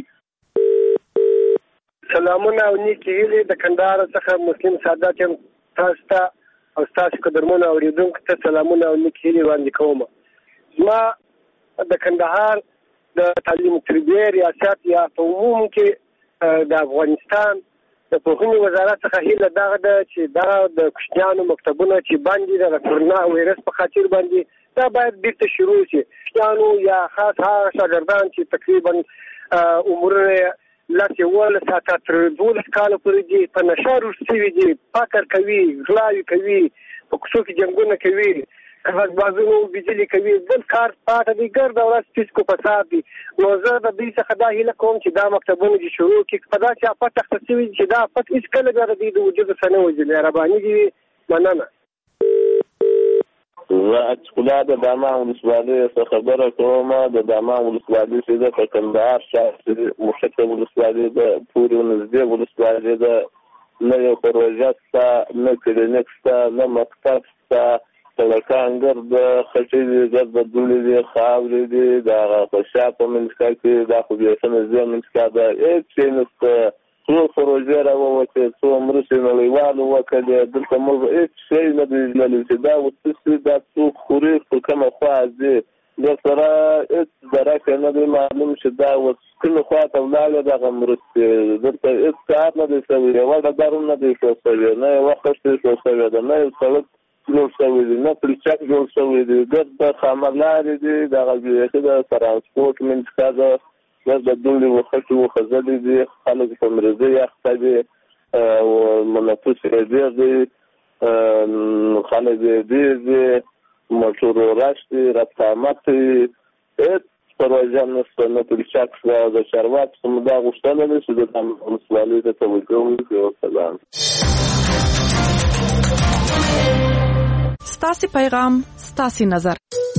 سلامونه او نیکې هیلې د کندهار څخه مسلم سعادت یم. تاسو ته او ستاسو قدرمنو اورېدونکو ته سلامونه او نیکې هیلې وړاندې کوم. زما د کندهار د تعلیم تربیې ریاست یا په عموم کې د افغانستان د پوهنې وزارت څخه هیله دغه ده چې دا د کوچنیانو مکتبونه چې باندې د کرونا وایرس په خاطر باندې دا باید بیرته شروع شي. کوچنیانو یا خاص هغه شاګردان چې تقریبا عمرونه لس یوولس ساعته تر دولس کاله پورې دي په نشه روږ شوي دي، فقر کوي، غلاوې کوي، په کوڅو کې جنګونه کوي، غازبازونو بجلي کوي، بل کار پاته دی، ګرده ورځ فسق و فساد دي. نو زه د دوی څخه دا هیله کوم چې دا مکتبونه چې شروع کړي په داسې افت اخته شوي چې دا افت هېڅکله بیا د دوی د وجود څخه نه وځي. مهرباني دې وي. مننه. زه اچکولا د دامان ولسوالۍ څخه خبره کوم. د دامان ولسوالۍ چې ده په کندهار شهر مشکل ولسوالۍ ده پورې نږدې ولسوالۍ ده. نه یو پروژه شته، نه کلینیک شته، نه مکتب شته. سړکان ګرده خټې دي، ګرده دوړې دي، خاورې دي. د هغه په شا په منځکا کې دا خو بیا ښه نږدې منځکا ده. هېڅ شی نشته. څو پروژې راووتې، څو مرستې نړیوالو وکړې، دلته موږ هېڅ شی نه دی لیدلی چې دا وڅښي، دا څوک خوري، په کومه خوا ځي. در سره هېڅ درکه نه دی معلوم چې دا اوس کومې خوا ته ولاړې دغه مرستې. دلته هېڅ کار نه دی شوی، یوه ډبره نه دی ښه شوې، نه یوه خښتې ښه شوې ده، نه یو سړک جوړ شوی دی، نه پلچک جوړ شوی دی. ګرده خامه لارې دي، دغه بیخي د ترانسپورټ منځکا ده، ګرده دوړې وخټې وخځلې دي، خلک په مریضۍ اخته دي، منفس یې ډېر دی، خلک یې ډېر دي، موټرو رش دی، رفت آمد دی. هېڅ پروژه نشته، نه پلچک شته. د چارواکو څخه مو دا غوښتنه ده چې د ولسوالۍ ته توجه وکړي. وسلام. ستاسې پیغام، ستاسې نظر.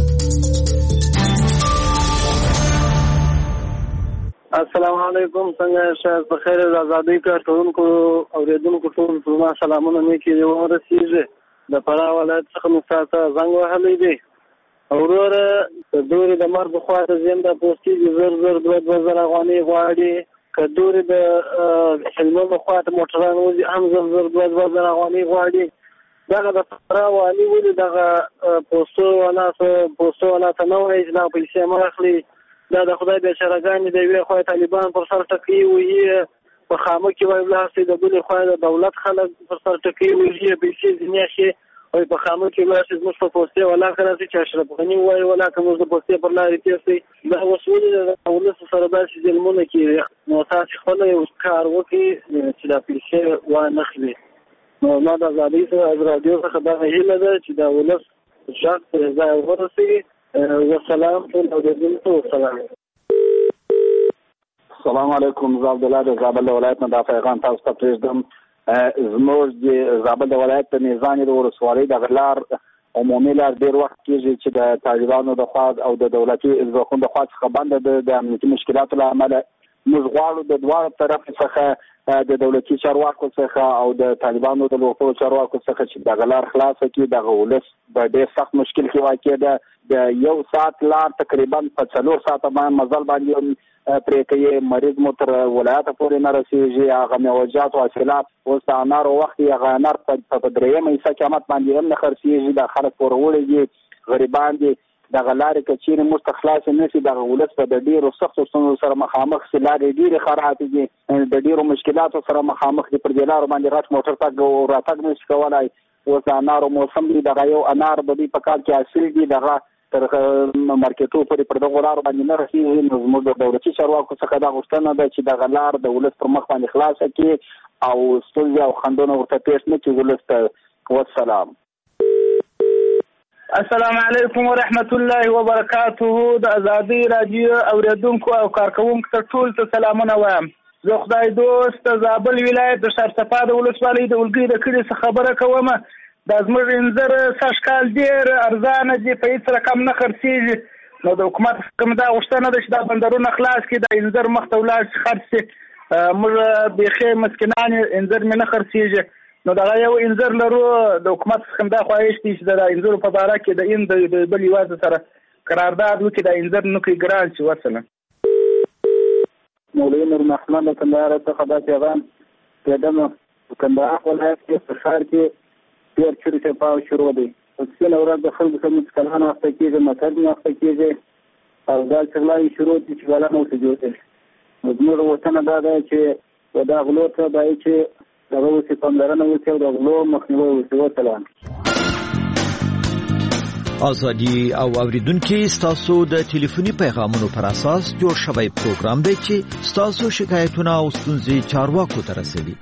السلام علیکم. څنګه شاید په خیر د ازادۍ کارکوونکو اورېدونکو ټول پر ما سلامونه نیکې ورسېږي. د فراه ولایت څخه مو تاسو زنګ وهلی دی. وروره د دورې د مرګ خوا ته ځم، دا پوستې زر زر دوه دوه زره افغانۍ غواړي. که دورې د هلمند خوا ته موټران وځي هم زر زر دوه دوه زره افغانۍ غواړي. دغه د فراه والي ولې دغه پوستو والا پوستو والا ته نه وایي چې دا پیسې مه اخلي؟ دا د خدای بیچارهګانې د یوې خوا طالبان پر سر ټکوي وهي، په خامه کې وایي ولاړ شي، د بلې خوا د دولت خلک پر سر ټکوي وهي، پیسې ځینې شي وای په خامه کې ماشي زموږ په پوسټي ولا کراځي چې اشرف غنی وای ولا کوم د پوسټي پر لارې تېستي دا وسولې د ولس سره داسې ظلمونه کیږي نو تاسو خپل یو کار وکړئ چې دا پیسې و نه خلي نو ما د ازادي سره از رادیو څخه دا هیله ده چې دا ولس ځان ته ځای ورسوي والسلام علیکم والسلام السلام علیکم زه عبدالله د زابل ولایت نه دا پیغام تاسو ته پرېږدم زموږ د زابل ولایت د میزان د ولسوالۍ د غلار عمومي لار ډېر وخت کېږي چې د طالبانو د خوا او د دولتي ځواکونو د خوا څخه بنده ده د امنیتي مشکلاتو له امله موږ غواړو د دواړو طرف څخه د دولتي چارواکو څخه او د طالبانو د لوکلو چارواکو څخه چې د غلار خلاصه کړي دغه ولس په ډېر سخت مشکل کې واقع ده د یو ساعت لار تقریبا په څلور ساعته باندې مزل باندې پرې کوي مریض مو تر ولایته پورې نه رسېږي هغه میوجات او حاصلات اوس د انارو وخت یې هغه انار په درېیمه حصه قیمت باندې هم نه خرڅېږي د خلک پورولي دي غریبان دي دغه لارې که چیرې موږ ته خلاصې نه شي دغه ولس به د ډېرو سختو ستونزو سره مخامخ شي لارې ډېرې خرابې دي د ډېرو مشکلاتو سره مخامخ دي پر دې لارو باندې رات موټر تګ او راتګ نه شي کولی اوس د انارو موسم دی دغه یو انار به دوی په کال کې حاصل دي دغه تر مارکیټو پورې پر دغو لارو باندې نه رسېږي نو زموږ د دولتي چارواکو څخه دا غوښتنه ده چې دغه لار د ولس پر مخ باندې خلاصه کړي او ستونزې او خنډونه ورته پېښ نه کړي ولس ته والسلام السلام علیکم ورحمت الله وبرکاته د ازادي رادیو اوریدونکو او کارکوونکو ته ټول ته سلامونه وایم زه خدای دوست زابل ولایت د شارسپا د ولسوالۍ د ولګي د کلي څخه خبره کوم دا زموږ انځر سږ کال ډېر ارزانه دي په هېڅ رقم نه خرڅېږي نو د حکومت څخه دا غوښتنه ده چې دا بندرونه خلاص کړي د انځر مخ ته ولاړ شي خرڅ شي موږ بیخي مسکینان انځر مې نه خرڅېږي نو دغه یو انځر لرو د حکومت څخه دا خواهش دی چې د انځرو په باره کې د این د بل هېواد سره قرارداد وکړي د انځر نه کړي ګران شي وسلم مولوي نور محمد د کندهار څخه دا پیغام کېدم په کندهار ولایت کې په ښار کې ډېر چورې چپاو شروع دی اکثره ورځ د خلکو سره مسکلان اخته کېږي متر نه اخته کېږي او دا چغلاوې شروع دي چې بلا نه ورته جوړ دی نو زموږ غوښتنه دا ده چې دا غلو ته باید چې دغه اوسې پاملرنه وکړي او د غلو مخنیوی وشي وسلام ازادي او اوریدونکو ستاسو د ټلیفوني پیغامونو پر اساس جوړ شوی پروګرام دی چې ستاسو شکایتونه او ستونزې چارواکو ته رسوي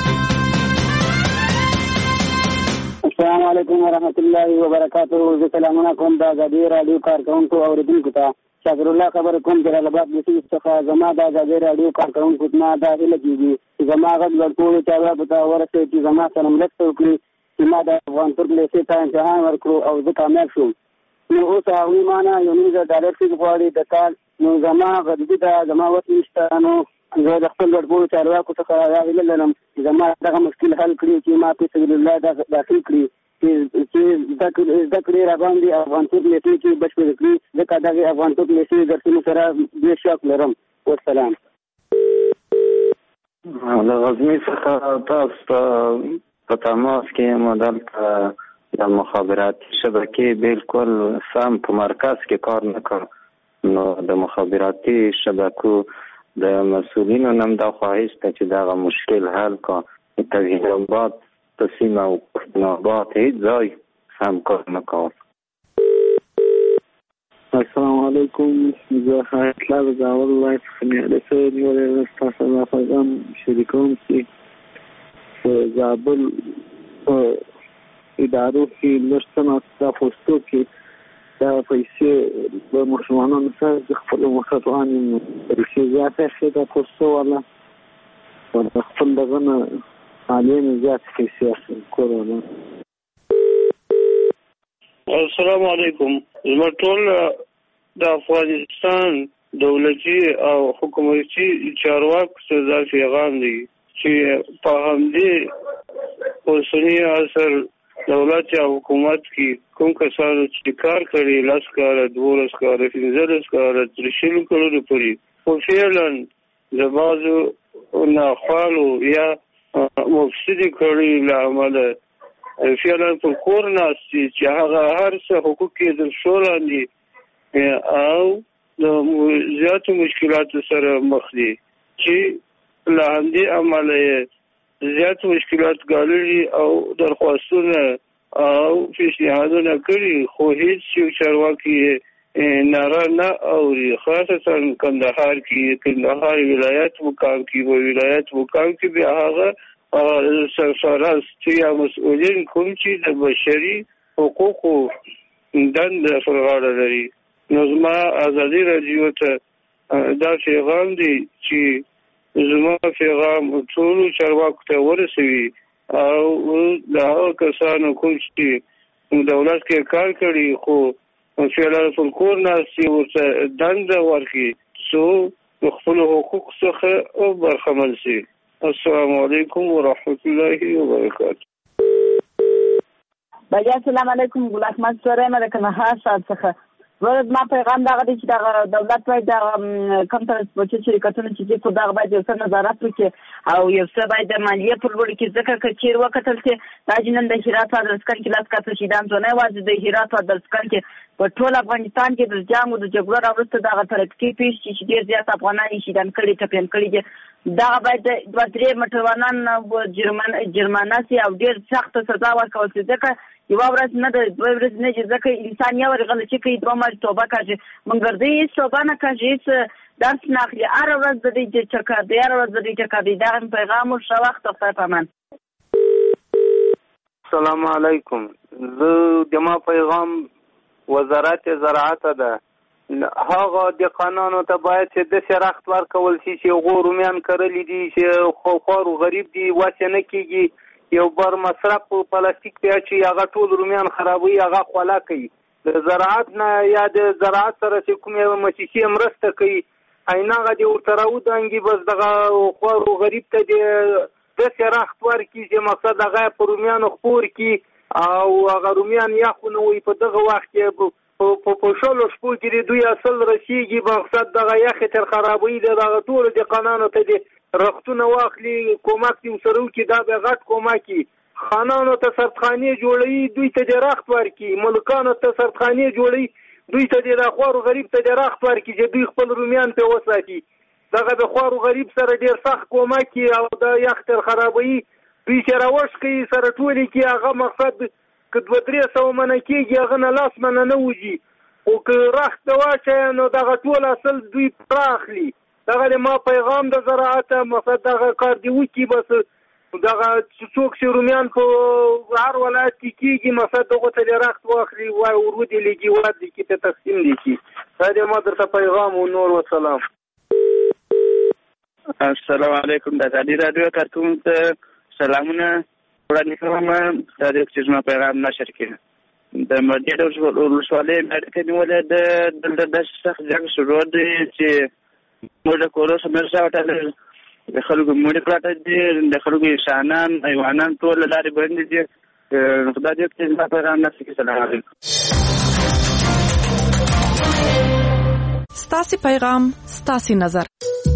السلام علیکم ورحمت الله وبرکاته زه سلامونه کوم د ازادي رادیو کارکوونکو او اوریدونکو ته شاکر الله خبر کوم جلال آباد د سیمې څخه زما د ازادي رادیو کارکوونکو نه دا هیله کېږي چې زما غږ له ټولو چارواکو ته ورسوي چې زما سره مرسته وکړي چې ما د افغان ترک لیسې ته امتحان ورکړو او زه کامیاب شوم نو اوس هغوی ما نه یو نیم زره ډالر فیس غواړي د کال نو زما غریبي ده زما وس نشته نو زه د خپل ګډوډو چارواکو څخه دا هیله لرم چې زما دغه مشکل حل کړي چې ما په سبیل الله داخل کړي چې زده کړې راباندې افغان ترک لیسې کې بشپړې کړي ځکه دغې افغان ترک لیسې درسونو سره ډېر شوق لرم والسلام د غزني څخه تاسو ته په تماس کې یم دلته د مخابراتي شبکې بالکل سم په مرکز کې کار نه کړ نو د مخابراتي شبکو د مسؤلینو نم دا خواهش ته چې دغه مشکل حل کړه توحید آباد په سیمه او پښتون آباد هیڅ ځای سم کار نه کول السلام علیکم زه حیات الله د زابل ولایت څخه نیولې شوی نیولې ستاسو دا پیغام شریکوم چې په زابل په ادارو کې لږ څه ناسته پوسټو کې دا پیسې د ماشومانو سره د خپلو مخاطبان پیسې زیاتې شي د پوسټو والا او خپل دغه نه عالم زیاتې پیسې اخلي کورونا السلام علیکم زما ټول د افغانستان دولتي او حکومتي چارواکو ته دا پیغام دی چې په همدې اوسني عصر دولت یا حکومت کې کوم کسانو چې کار کړي لاس کار دولس کار پنځلس کار تر شلو کړو پورې خو فعلا د بعضو ناخوالو یا مفسدي کړي له امله فعلا په کور ناستي چې هغه هر څه حقوق یې د شولاندي او د زیاتو مشکلاتو سره مخ دي چې له همدې امله زیات مشکلات ګاللي او درخواستونه او پیشنهادونه کړي خو هیڅ یو چارواکي ناره نه اوري. خاصتا کندهار کې کندهار ولایت مقام کې و ولایت مقام کې بیا هغه سرپرست یا مسؤلین کوم چې د بشري حقوقو دنده پر غاړه لري. نو زما ازادي راډیو ته دا پیغام دی چې زما پیغام ټول چارواکو ته ورسوي او د هغه کسانو کوم چې دولت کې کار کړي خو فعلا پر کور ناسي ورته دنده ورکړي څو خپل حقوق څخه او برخمن شي. السلام علیکم ورحمت الله وبرکاته. بیا السلام علیکم ګل احمد سره مې کنه څخه ورته ما پیغام دا غوډي چې دا دولت باید دا کم ترانسپورتي شرکتونه چې په دغه باید یو څه نظارت وکړي او یو څه باید د مالیې په لور کې ځکه چې چیر وکتل چې دا جنن د هرات او دسکن کې لاس کاته شي دا ځنه واځي د هرات او دسکن کې په ټول افغانستان کې د جامو د جګړو راوړسته دغه ترقی پیښ چې ډیر زیات افغانان شي دان کړي ټپین کړي دا باید د دوه درې مټروانان جرمن جرمانه سي او ډیر سخت سزا ورکول شي ځکه یو ورځ نه د دوه ورځې نه چې ځکه انسان یو ورغله چې کوي دوه مر توبه کوي مونږ دې توبه نه کوي درس نه اخلي هر ورځ د دې چکر دی هر ورځ د دې چکر دی دا پیغام او شو وخت خپل پمن. السلام علیکم. زه د ما پیغام وزارت زراعت ده هغه د قانونو ته باید چې د شرخت ورکول شي چې غورومیان کړلی دي چې خو خور غریب دي واسه نه کیږي یو بر مصرف په پلاستیک په چې هغه ټول رومیان خرابوي هغه خلا کوي. د زراعت نه یا د زراعت سره چې کومه مؤسسه مرسته کوي ایناغه دی ورته راودانګي بس دغه خور غریب ته د شرخت ورکړي چې مقصد هغه په رومیان خور کی او هغه رومیان یا خو نو په دغه وخت کې په په شلو شپو کې دوی اصل رسیږي مقصد دغه یخ تر خرابوي دغه ټول د قانونو ته دی رختونه واخلي کومک دی سره کې دا به غټ کومکی خانانو ته سرخانه جوړي دوی ته د رخت ورکی ملکانو ته سرخانه جوړي دوی ته د خور غریب ته د رخت ورکی چې دوی خپل رومیان په وساتي دغه د خور غریب سره ډیر سخت کومکی او د یخ تر خرابوي دوی سره وښ کوي سره ټولي کې هغه مقصد کډو درې سو منه کېږي هغه نه لاس منه نه وږي او که رخت د واچي نو دغه ټول اصل دوی پراخلي. دغه ما پیغام د زراعت مقصد دغه کار دی وکي بس دغه څوک چې رومیان په هر ولایت کې کېږي مقصد دغه ته رخت واخلي وای ورودي لګي ورته کې ته تقسیم دي کی دا د ما درته پیغام او نور وسلام. السلام علیکم د ازادي رادیو کارکونکو سلامونه وړاندې کوم دا د چې ما پیغام نشر کړم د مدیریت ولسوالۍ مېډیکل نیولې د د د شخص ځای شروع دي چې موږ د کورو سمرسا وټل د خلکو موږ پراته دي د خلکو شانان ایوانان ټول لارې باندې دي خدای دې چې ما پیغام نشر کړم. سلام علیکم. ستاسي پیغام ستاسي نظر.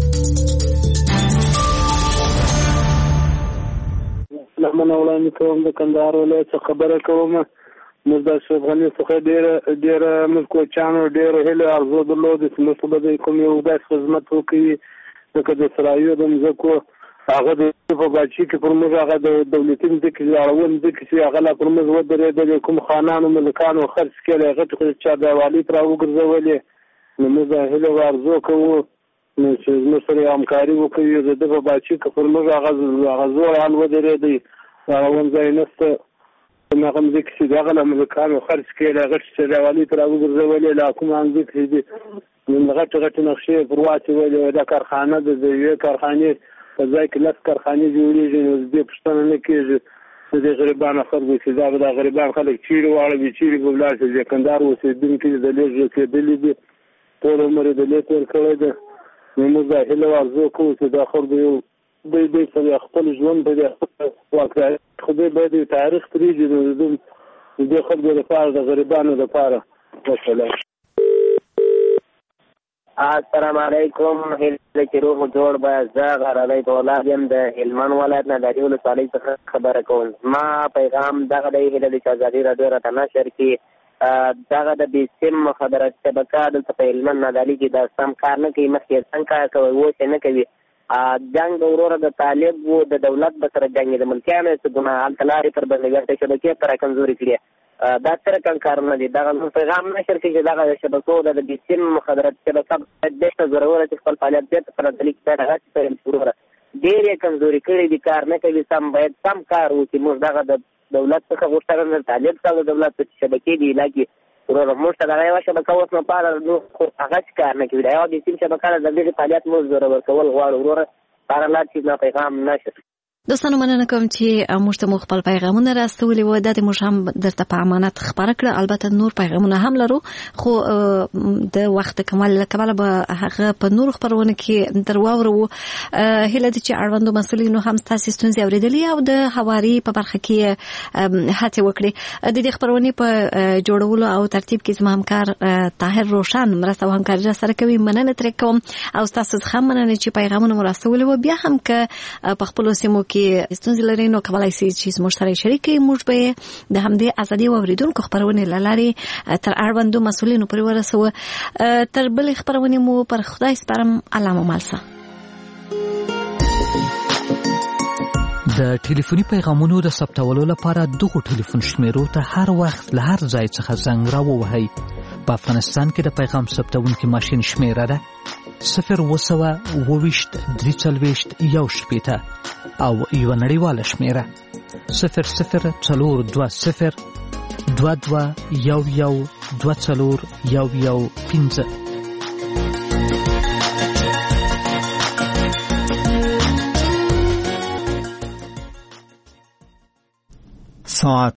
لمن وړاندې کوم د کندهار ولایت څخه خبره کوم موږ د اشرف غني څخه ډېر ډېر ملکو چانو ډېر هله ارزو درلود چې موږ به کوم یو داس خدمت وکړي لکه د سرایو د مزکو هغه د په باچی کې پر موږ هغه د دولتي مځکې اړوند دي چې هغه لا پر موږ ودرېدل کوم خانانو ملکانو خرڅ کړي هغه ته چې د والی تر وګرځولې نو موږ هله ارزو کوو نو چې موږ سره همکاري وکړو د په باچی کې پر موږ هغه هغه زور حال ودرېدل هغه ځای نسته نو هغه مځکې چې دغه له ملکانو خرڅ کړي هغه چې د والی تر وګرځولې لا کوم مځکې دي نو غټ غټ نقشې پر واچولې د کارخانه د یوې کارخانې په ځای کې لس کارخانې جوړېږي نو دې پوښتنه نه کېږي د غریبانو خلکو چې دا به د غریبان خلک چیرې واړوي چیرې به ولاړ شي د کندهار اوسېدونکي د لېږ کېدلي دي ټول عمر یې د لیک ورکړی دی نو موږ دا هیله ارزو کوو چې دا خلکو یو دوی دوی په خپل ژوند په واقعیت خدای باید تاریخ پرېږدي نو د دې خلکو لپاره د غریبانو لپاره وسلام. السلام علیکم. هیله چې روغ جوړ به زه غرضی دولت یم د هلمند ولایت نه د ولسوالۍ څخه خبره کوم. ما پیغام دغه دی هیله چې ازادي راډیو راته نشر کړي دغه د بې سیم مخابراتي شبکه دلته په هلمند نادعلي کې دا سم کار نه کوي مخکې څنګه کار کوي اوس یې نه کوي جنگ د وروره د طالب و د دولت به سره جنګ د ملکیانو څه ګناه هلته لارې پر بندوي شبکې پر کمزوري کړي دا سره کم کارونه دي دغه پیغام نشر کوي چې دغه شبکو د بیسیم مخابرات شبکه دشته ضرورت چې خپل فعالیت بیرته پرانتلي کړي هغه چې وروره ډېرې کمزوري کړي دي کار نه کوي سم باید سم کار وکړي موږ دغه د دولت څخه غوښتنه د طالب څخه د دولت شبکې دی علاقې وروره موږ ته دغه یوه شبکه اوس نه پاره نو هغه کار نه کوي دا یوه بیسیم شبکه د دغې فعالیت موږ زورور کول غواړو وروره هغه لار چې دا پیغام نشر دوستانو مننه کوم چې موږ ته مو خپل پیغامونه راستولي وو دا موږ هم درته په امانت خبره کړه البته نور پیغامونه هم لرو خو د وخت کمال کمال به هغه په نور خبرونه کې درواورو هله د چې اړوندو مسولینو هم تاسو ستونزې اوریدلې او د حواري په برخه کې هڅه وکړي د دې خبرونه په جوړولو او ترتیب کې زموږ همکار طاهر روشن مرسته او همکاري سره کوي مننه ترې کوم او تاسو هم مننه چې پیغامونه مو راستولي وو بیا هم که په خپل سیمو کې ستونزې لري نو کولای شي چې موږ سره شریک کړئ موږ به د همدې ازادي او اوریدونکو خبرونه لاري تر اړوندو مسولینو پورې ورسوه تر بل خبرونه مو پر خدای سپارم علامه مالسه د ټلیفوني پیغامونو د ثبتولو لپاره دغه ټلیفون شمیرو ته هر وخت له هر ځای څخه زنګ راووهئ په افغانستان کې د پیغام ثبتونکي ماشین شمیره ده صفر اووه سوه اووه ویشت درې څلوېښت یو شپېته او یوه نړیواله شمیره صفر صفر څلور دوه صفر دوه دوه یو یو دوه څلور یو یو پنځه. ساعت